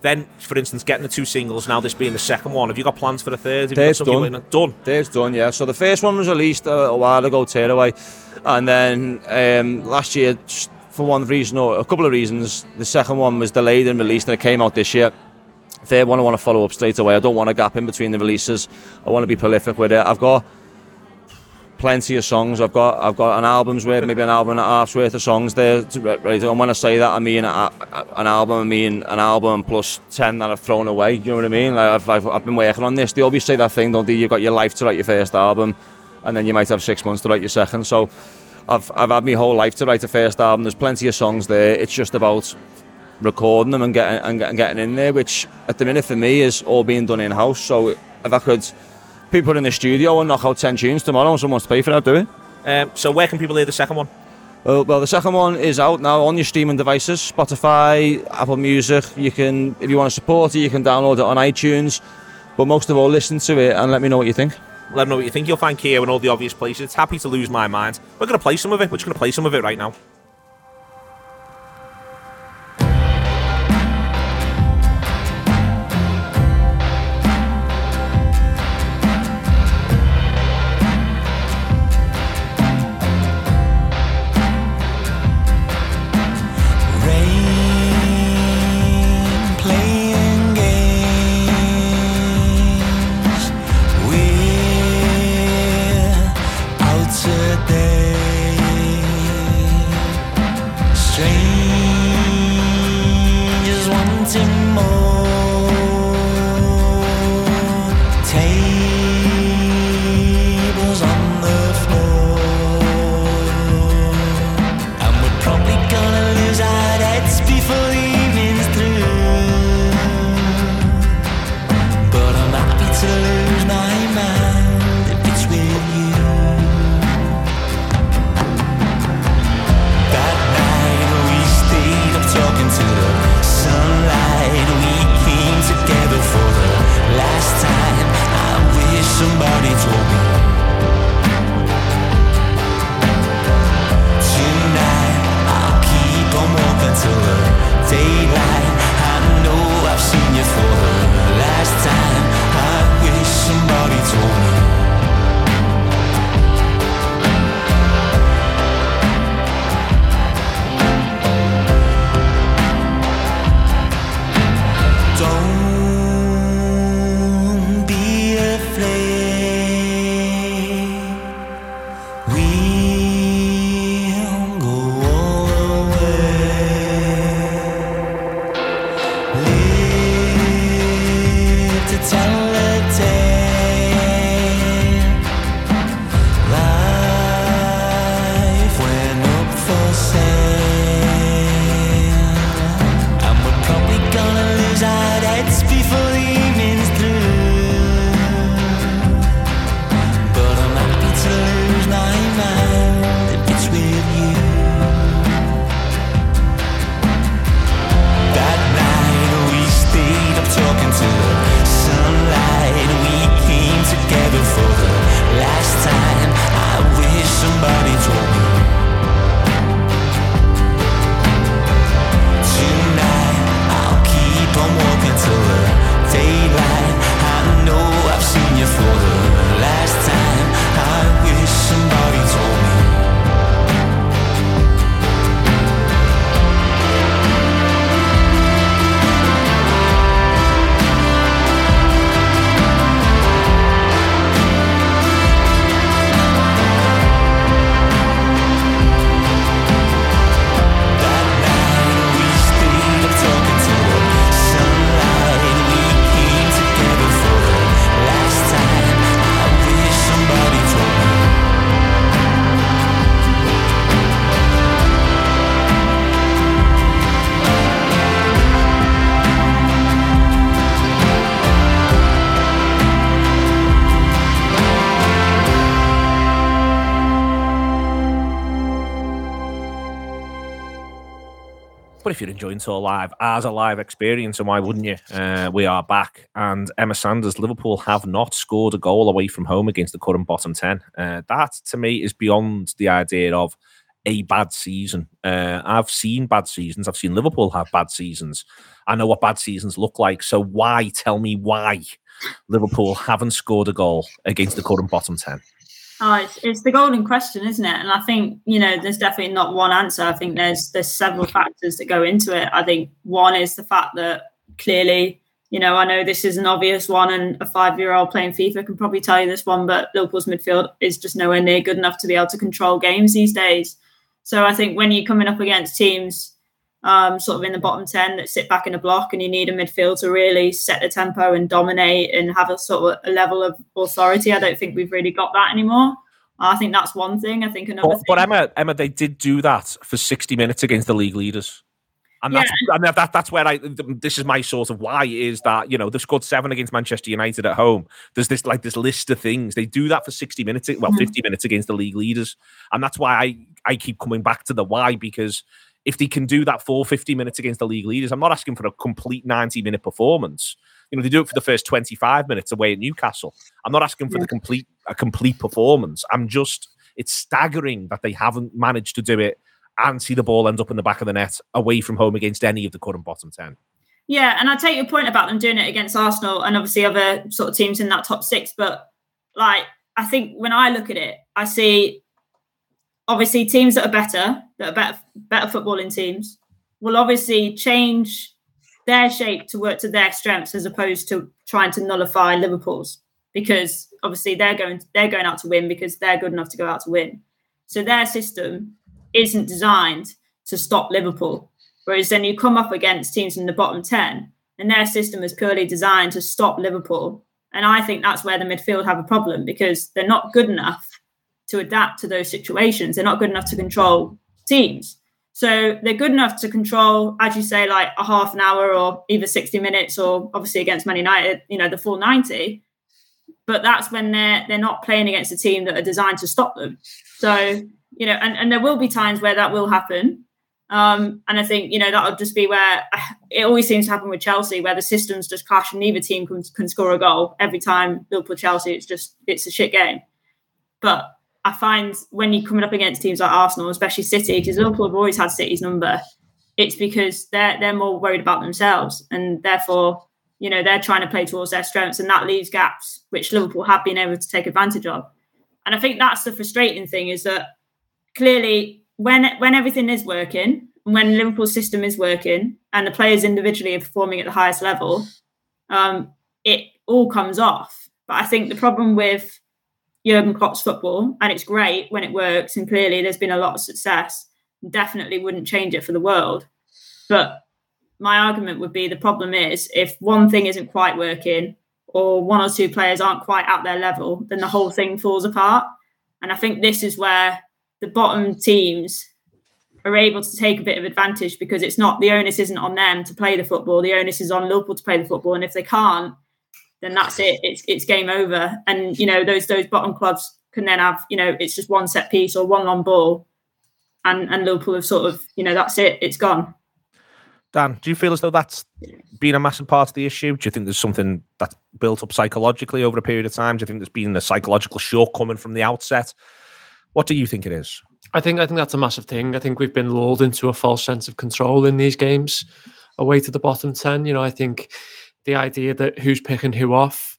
Then, for instance, getting the 2 singles, now this being the second one, have you got plans for the third? Third's done. Third's done, yeah. So the first one was released a while ago, Tearaway. And then last year, for one reason or a couple of reasons, the second one was delayed and released, and it came out this year. Third one I want to follow up straight away. I don't want a gap in between the releases. I want to be prolific with it. I've got plenty of songs. I've got an album's worth, maybe an album and a half's worth of songs there. Right, and when I say that, I mean an album plus 10 that I've thrown away. You know what I mean? Like I've been working on this. They always say that thing, don't they? You've got your life to write your first album, and then you might have 6 months to write your second. So I've had my whole life to write the first album. There's plenty of songs there. It's just about recording them and getting in there, which at the minute for me is all being done in house. So if I could be put in the studio and knock out 10 tunes tomorrow and someone wants to pay for it, I'd do it. So where can people hear the second one? Well, the second one is out now on your streaming devices, Spotify, Apple Music. You can, if you want to support it, you can download it on iTunes. But most of all, listen to it and let me know what you think. Let me know what you think. You'll find Keo in all the obvious places. It's Happy to Lose My Mind. We're going to play some of it. We're just going to play some of it right now. But if you're enjoying Tour Live as a live experience, and why wouldn't you? We are back, and Emma Sanders, Liverpool have not scored a goal away from home against the current bottom 10. That, to me, is beyond the idea of a bad season. I've seen bad seasons. I've seen Liverpool have bad seasons. I know what bad seasons look like. So tell me why Liverpool haven't scored a goal against the current bottom 10? Oh, it's the golden question, isn't it? And I think, there's definitely not one answer. I think there's several factors that go into it. I think one is the fact that clearly, I know this is an obvious one, and a 5-year-old playing FIFA can probably tell you this one, but Liverpool's midfield is just nowhere near good enough to be able to control games these days. So I think when you're coming up against teams sort of in the bottom 10 that sit back in a block, and you need a midfield to really set the tempo and dominate and have a sort of a level of authority, I don't think we've really got that anymore. I think that's one thing. I think another thing... But Emma, they did do that for 60 minutes against the league leaders. And that's where this is my sort of why is that, they've scored 7 against Manchester United at home. There's this list of things. They do that for 60 minutes, 50 minutes against the league leaders. And that's why I keep coming back to the why, because if they can do that for 50 minutes against the league leaders, I'm not asking for a complete 90-minute performance. They do it for the first 25 minutes away at Newcastle. I'm not asking for a complete performance. It's staggering that they haven't managed to do it and see the ball end up in the back of the net away from home against any of the current bottom 10. Yeah, and I take your point about them doing it against Arsenal and obviously other sort of teams in that top 6. But I think when I look at it, I see obviously teams that are better footballing teams will obviously change their shape to work to their strengths as opposed to trying to nullify Liverpool's, because obviously they're going out to win because they're good enough to go out to win. So their system isn't designed to stop Liverpool. Whereas then you come up against teams in the bottom 10 and their system is purely designed to stop Liverpool. And I think that's where the midfield have a problem, because they're not good enough to adapt to those situations. They're not good enough to control teams. So they're good enough to control, as you say, like a half an hour or either 60 minutes or obviously against Man United, the full 90. But that's when they're not playing against a team that are designed to stop them. So, and there will be times where that will happen. And I think, that'll just be where it always seems to happen with Chelsea, where the systems just clash and neither team can score a goal. Every time Liverpool-Chelsea, it's a shit game. But I find when you're coming up against teams like Arsenal, especially City, because Liverpool have always had City's number, it's because they're more worried about themselves. And therefore, they're trying to play towards their strengths, and that leaves gaps, which Liverpool have been able to take advantage of. And I think that's the frustrating thing, is that clearly when everything is working, when Liverpool's system is working and the players individually are performing at the highest level, it all comes off. But I think the problem with Jurgen Klopp's football, and it's great when it works, and clearly there's been a lot of success, definitely wouldn't change it for the world. But my argument would be the problem is if one thing isn't quite working or one or two players aren't quite at their level, then the whole thing falls apart. And I think this is where the bottom teams are able to take a bit of advantage, because the onus isn't on them to play the football. The onus is on Liverpool to play the football. And if they can't, then that's it. It's game over. And, those bottom clubs can then have, it's just one set piece or one long ball. And Liverpool have sort of, that's it. It's gone. Dan, do you feel as though that's been a massive part of the issue? Do you think there's something that's built up psychologically over a period of time? Do you think there's been a psychological shortcoming from the outset? What do you think it is? I think that's a massive thing. I think we've been lulled into a false sense of control in these games away to the bottom 10. I think the idea that who's picking who off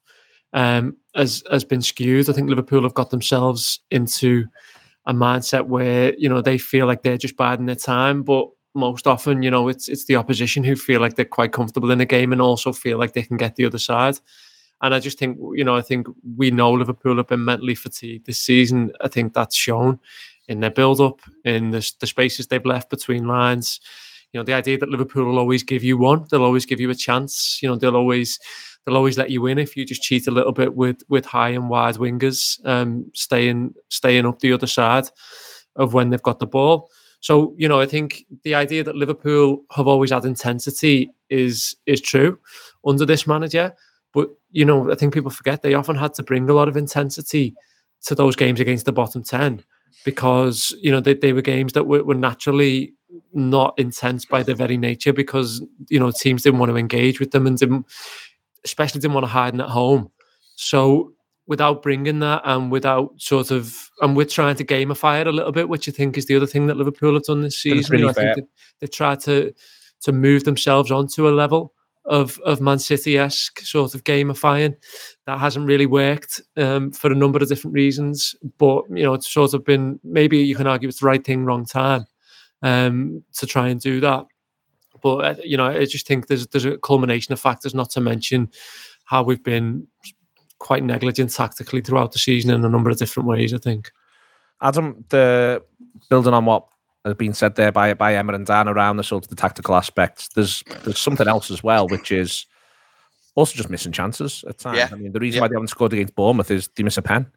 has been skewed. I think Liverpool have got themselves into a mindset where, they feel like they're just biding their time. But most often, it's the opposition who feel like they're quite comfortable in the game and also feel like they can get the other side. And I just think, I think we know Liverpool have been mentally fatigued this season. I think that's shown in their build-up, in the spaces they've left between lines. The idea that Liverpool will always give you one, they'll always give you a chance. They'll always let you win if you just cheat a little bit with high and wide wingers, staying up the other side of when they've got the ball. So, I think the idea that Liverpool have always had intensity is true under this manager. But, I think people forget they often had to bring a lot of intensity to those games against the bottom 10 because, they were games that were naturally not intense by their very nature because, teams didn't want to engage with them and especially didn't want to hide at home. So without bringing that and without and we're trying to gamify it a little bit, which I think is the other thing that Liverpool have done this season. Really I think they tried to move themselves onto a level of Man City-esque sort of gamifying. That hasn't really worked for a number of different reasons, but it's sort of been, maybe you can argue it's the right thing, wrong time to try and do that. But I just think there's a culmination of factors, not to mention how we've been quite negligent tactically throughout the season in a number of different ways, I think. Adam, building on what has been said there by Emma and Dan around the sort of the tactical aspects, there's something else as well, which is also just missing chances at times. Yeah. I mean, the reason why they haven't scored against Bournemouth is they miss a pen.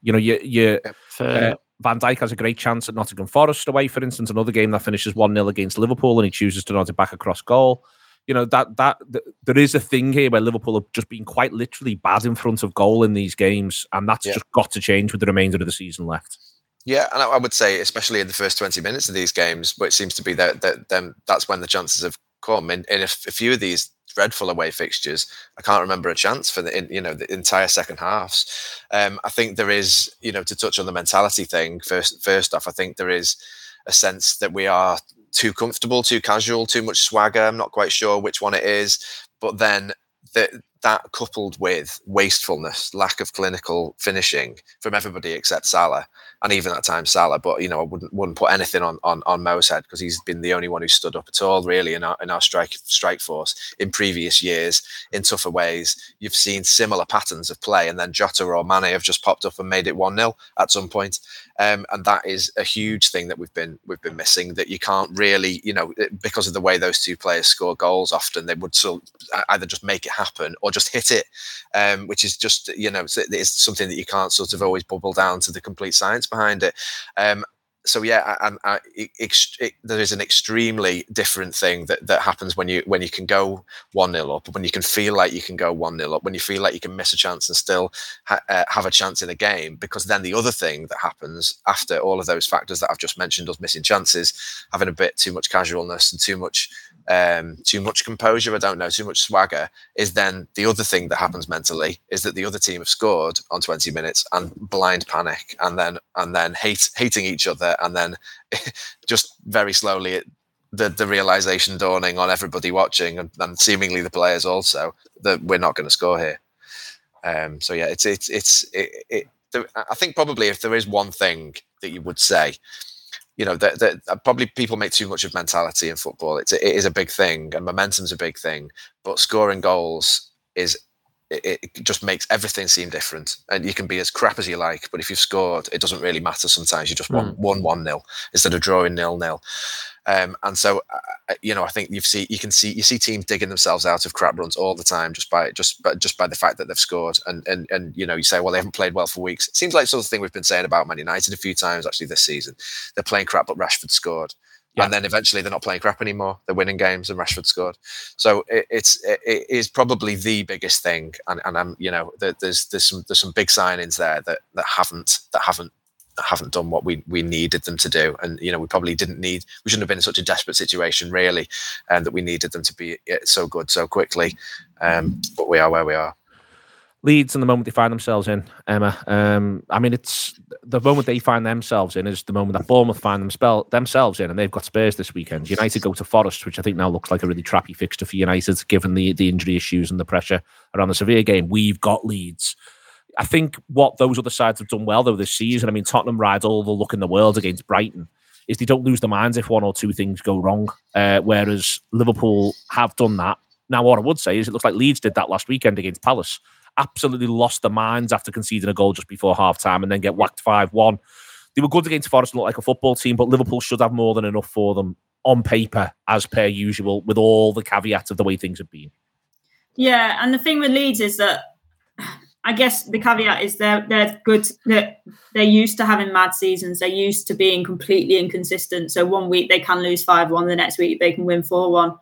Van Dijk has a great chance at Nottingham Forest away, for instance, another game that finishes 1-0 against Liverpool, and he chooses to nod it back across goal. That there is a thing here where Liverpool have just been quite literally bad in front of goal in these games, and that's just got to change with the remainder of the season left. Yeah, and I would say, especially in the first 20 minutes of these games, but it seems to be that's when the chances have come. In a few of these dreadful away fixtures, I can't remember a chance for the entire second halves. I think there is, to touch on the mentality thing first off, I think there is a sense that we are too comfortable, too casual, too much swagger. I'm not quite sure which one it is, but then that coupled with wastefulness, lack of clinical finishing from everybody except Salah, and even at times Salah. But I wouldn't put anything on Mo's head, because he's been the only one who stood up at all, really, in our strike force in previous years in tougher ways. You've seen similar patterns of play, and then Jota or Mane have just popped up and made it 1-0 at some point. And that is a huge thing that we've been missing, that you can't really, because of the way those two players score goals, often they would either just make it happen or just hit it, which is just, it's something that you can't sort of always bubble down to the complete science behind it. So yeah, there is an extremely different thing that happens when you can go 1-0 up, when you can feel like you can go 1-0 up, when you feel like you can miss a chance and still have a chance in a game. Because then the other thing that happens after all of those factors that I've just mentioned, us missing chances, having a bit too much casualness and too much composure, I don't know, too much swagger, is then the other thing that happens mentally is that the other team have scored on 20 minutes and blind panic, and then hating each other, and then just very slowly the realization dawning on everybody watching, and seemingly the players also, that we're not going to score here. So yeah, I think probably if there is one thing that you would say, that probably people make too much of mentality in football. It is a big thing, and momentum's a big thing, but scoring goals it just makes everything seem different. And you can be as crap as you like, but if you've scored, it doesn't really matter. Sometimes you just won 1-0 instead of drawing 0-0. And so, I think you see teams digging themselves out of crap runs all the time just by the fact that they've scored. And you say, well, they haven't played well for weeks. It seems like sort of thing we've been saying about Man United a few times actually this season. They're playing crap, but Rashford scored. Yeah. And then eventually they're not playing crap anymore. They're winning games, and Rashford scored. So it is probably the biggest thing. And I'm, there's some big signings there that haven't done what we needed them to do. And we probably we shouldn't have been in such a desperate situation, really, and that we needed them to be so good so quickly. But we are where we are. Leeds, in the moment they find themselves in, Emma. It's the moment they find themselves in is the moment that Bournemouth find themselves in, and they've got Spurs this weekend. United go to Forest, which I think now looks like a really trappy fixture for United, given the injury issues and the pressure around the Sevilla game. We've got Leeds. I think what those other sides have done well, though, this season, Tottenham ride all the luck in the world against Brighton, is they don't lose their minds if one or two things go wrong, whereas Liverpool have done that. Now, what I would say is it looks like Leeds did that last weekend against Palace. Absolutely lost their minds after conceding a goal just before half-time and then get whacked 5-1. They were good against Forest and looked like a football team, but Liverpool should have more than enough for them on paper, as per usual, with all the caveats of the way things have been. Yeah, and the thing with Leeds is that I guess the caveat is they're good. They're used to having mad seasons. They're used to being completely inconsistent. So one week they can lose 5-1, the next week they can win 4-1.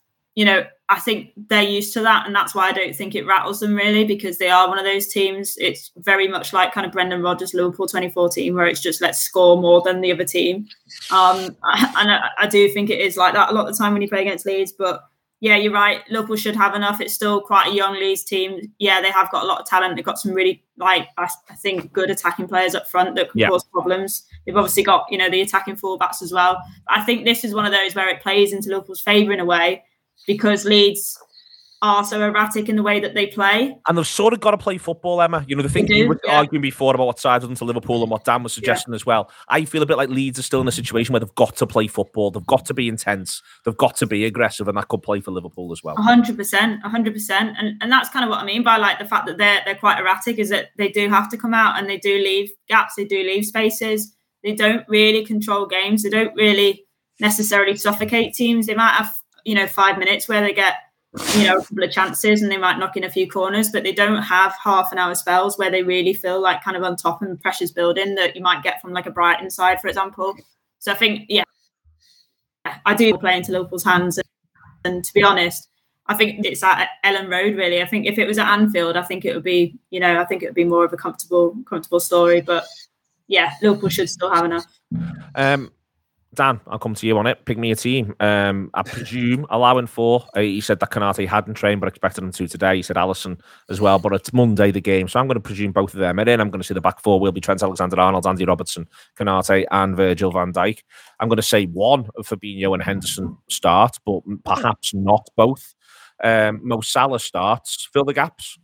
I think they're used to that, and that's why I don't think it rattles them really, because they are one of those teams. It's very much like kind of Brendan Rodgers, Liverpool 2014, where it's just let's score more than the other team. And I do think it is like that a lot of the time when you play against Leeds. But yeah, you're right. Liverpool should have enough. It's still quite a young Leeds team. Yeah, they have got a lot of talent. They've got some really, I think, good attacking players up front that can cause problems. They've obviously got, the attacking fullbacks as well. I think this is one of those where it plays into Liverpool's favour in a way, because Leeds are so erratic in the way that they play. And they've sort of got to play football, Emma. The thing you were arguing before about what sides are into Liverpool and what Dan was suggesting as well. I feel a bit like Leeds are still in a situation where they've got to play football. They've got to be intense. They've got to be aggressive, and that could play for Liverpool as well. 100%. And that's kind of what I mean by like the fact that they're quite erratic, is that they do have to come out and they do leave gaps. They do leave spaces. They don't really control games. They don't really necessarily suffocate teams. They might have, 5 minutes where they get, a couple of chances and they might knock in a few corners, but they don't have half an hour spells where they really feel like kind of on top and pressure's building that you might get from like a Brighton side, for example. So I think, I do play into Liverpool's hands. And to be honest, I think it's at Ellen Road, really. I think if it was at Anfield, I think it would be, more of a comfortable story. But yeah, Liverpool should still have enough. Dan, I'll come to you on it. Pick me a team. I presume allowing 4. He said that Konate hadn't trained, but expected him to today. He said Alisson as well, but it's Monday, the game. So I'm going to presume both of them are in. I'm going to say the back 4 will be Trent Alexander-Arnold, Andy Robertson, Konate, and Virgil van Dijk. I'm going to say one of Fabinho and Henderson start, but perhaps not both. Mo Salah starts. Fill the gaps.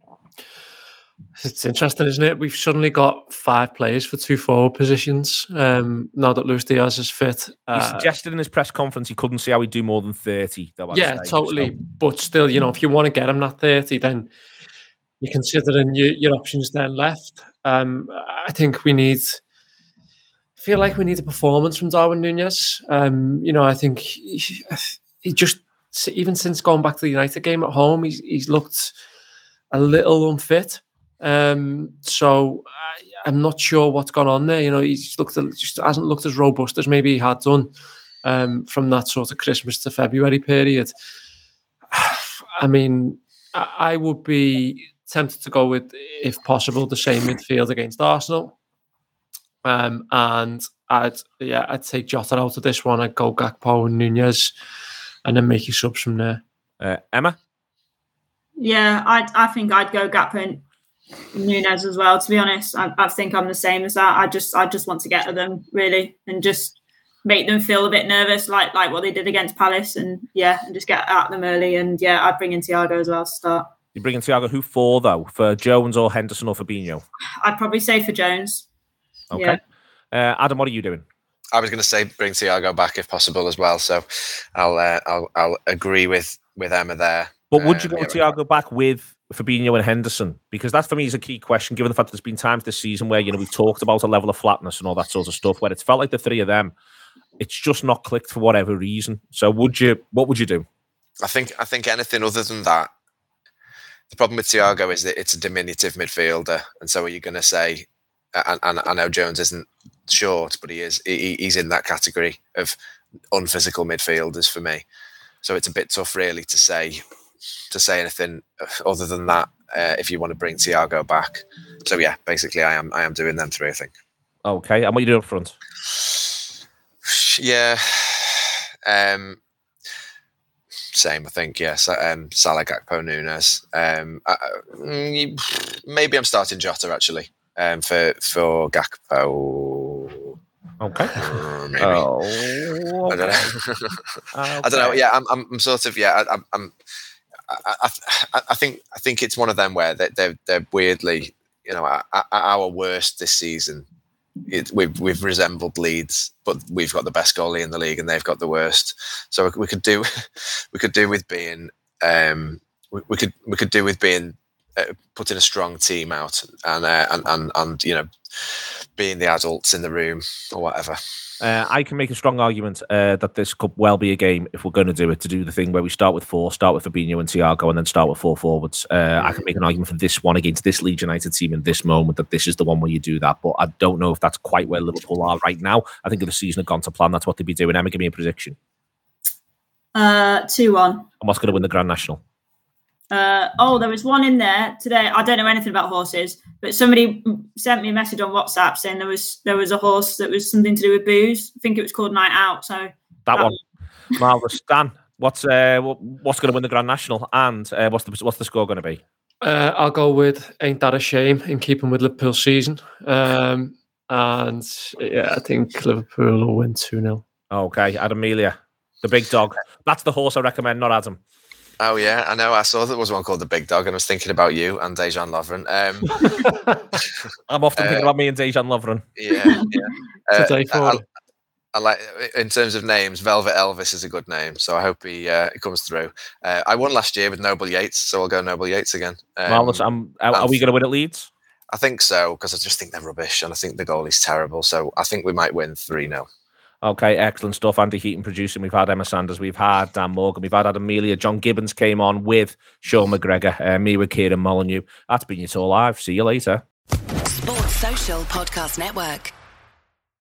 It's interesting, isn't it? We've suddenly got 5 players for 2 forward positions now that Luis Diaz is fit. He suggested in his press conference he couldn't see how he'd do more than 30. Totally. So. But still, if you want to get him that 30, then you're considering your options then left. I think I feel like we need a performance from Darwin Núñez. I think he just, even since going back to the United game at home, he's looked a little unfit. So I'm not sure what's gone on there. He's just hasn't looked as robust as maybe he had done from that sort of Christmas to February period. I mean, I would be tempted to go with, if possible, the same midfield against Arsenal. And I'd take Jota out of this one. I'd go Gakpo and Núñez, and then make your subs from there. Emma? Yeah, I think I'd go Gakpo and Núñez as well. To be honest, I think I'm the same as that. I just want to get to them really, and just make them feel a bit nervous, like what they did against Palace, and just get at them early. And I'd bring in Thiago as well to start. You bring in Thiago. Who for though? For Jones or Henderson or Fabinho? I'd probably say for Jones. Okay. Yeah. Adam, what are you doing? I was going to say bring Thiago back if possible as well. So I'll agree with Emma there. But would you go Thiago back with Fabinho and Henderson? Because that for me is a key question, given the fact that there's been times this season where we've talked about a level of flatness and all that sort of stuff, where it's felt like the 3 of them, it's just not clicked for whatever reason. So what would you do? I think anything other than that. The problem with Thiago is that it's a diminutive midfielder, and so are you going to say? And I know Jones isn't short, but he is. He's in that category of unphysical midfielders for me. So it's a bit tough, really, to say anything other than that. If you want to bring Thiago back, so basically, I am doing them 3. I think. Okay, and what are you doing up front? Yeah, same. I think yes. Salah, Gakpo, Núñez. Maybe I'm starting Jota actually. For Gakpo. Okay. Maybe. Okay. I don't know. I don't know. Yeah, I'm sort of. Yeah, I think it's one of them where they're weirdly, at our worst this season. We've resembled Leeds, but we've got the best goalie in the league, and they've got the worst. So we could do with being we could do with being putting a strong team out and being the adults in the room or whatever. I can make a strong argument that this could well be a game, if we're going to do the thing where we start with 4, start with Fabinho and Thiago, and then start with 4 forwards. I can make an argument for this one against this Leeds United team in this moment, that this is the one where you do that. But I don't know if that's quite where Liverpool are right now. I think if the season had gone to plan, that's what they'd be doing. Emma, give me a prediction. 2-1. And what's going to win the Grand National? There was one in there today. I don't know anything about horses, but somebody sent me a message on WhatsApp saying there was a horse that was something to do with booze. I think it was called Night Out. So that one. Marvellous. Dan, What's going to win the Grand National, and what's the score going to be? I'll go with Ain't That a Shame in keeping with Liverpool's season. And yeah, I think Liverpool will win 2-0. Okay, Adamelia, the big dog. That's the horse I recommend, not Adam. Oh yeah, I know. I saw there was one called the Big Dog, and I was thinking about you and Dejan Lovren. I'm often thinking about me and Dejan Lovren. Yeah. Today for I like, in terms of names, Velvet Elvis is a good name, so I hope he comes through. I won last year with Noble Yates, so I'll go Noble Yates again. Are we going to win at Leeds? I think so, because I just think they're rubbish, and I think the goalie's terrible, so I think we might win 3-0. Okay, excellent stuff. Andy Heaton producing. We've had Emma Sanders, we've had Dan Morgan, we've had Adamelia. John Gibbons came on with Sean McGregor, me with Kieran Molyneux. That's been your tour live. See you later. Sports Social Podcast Network.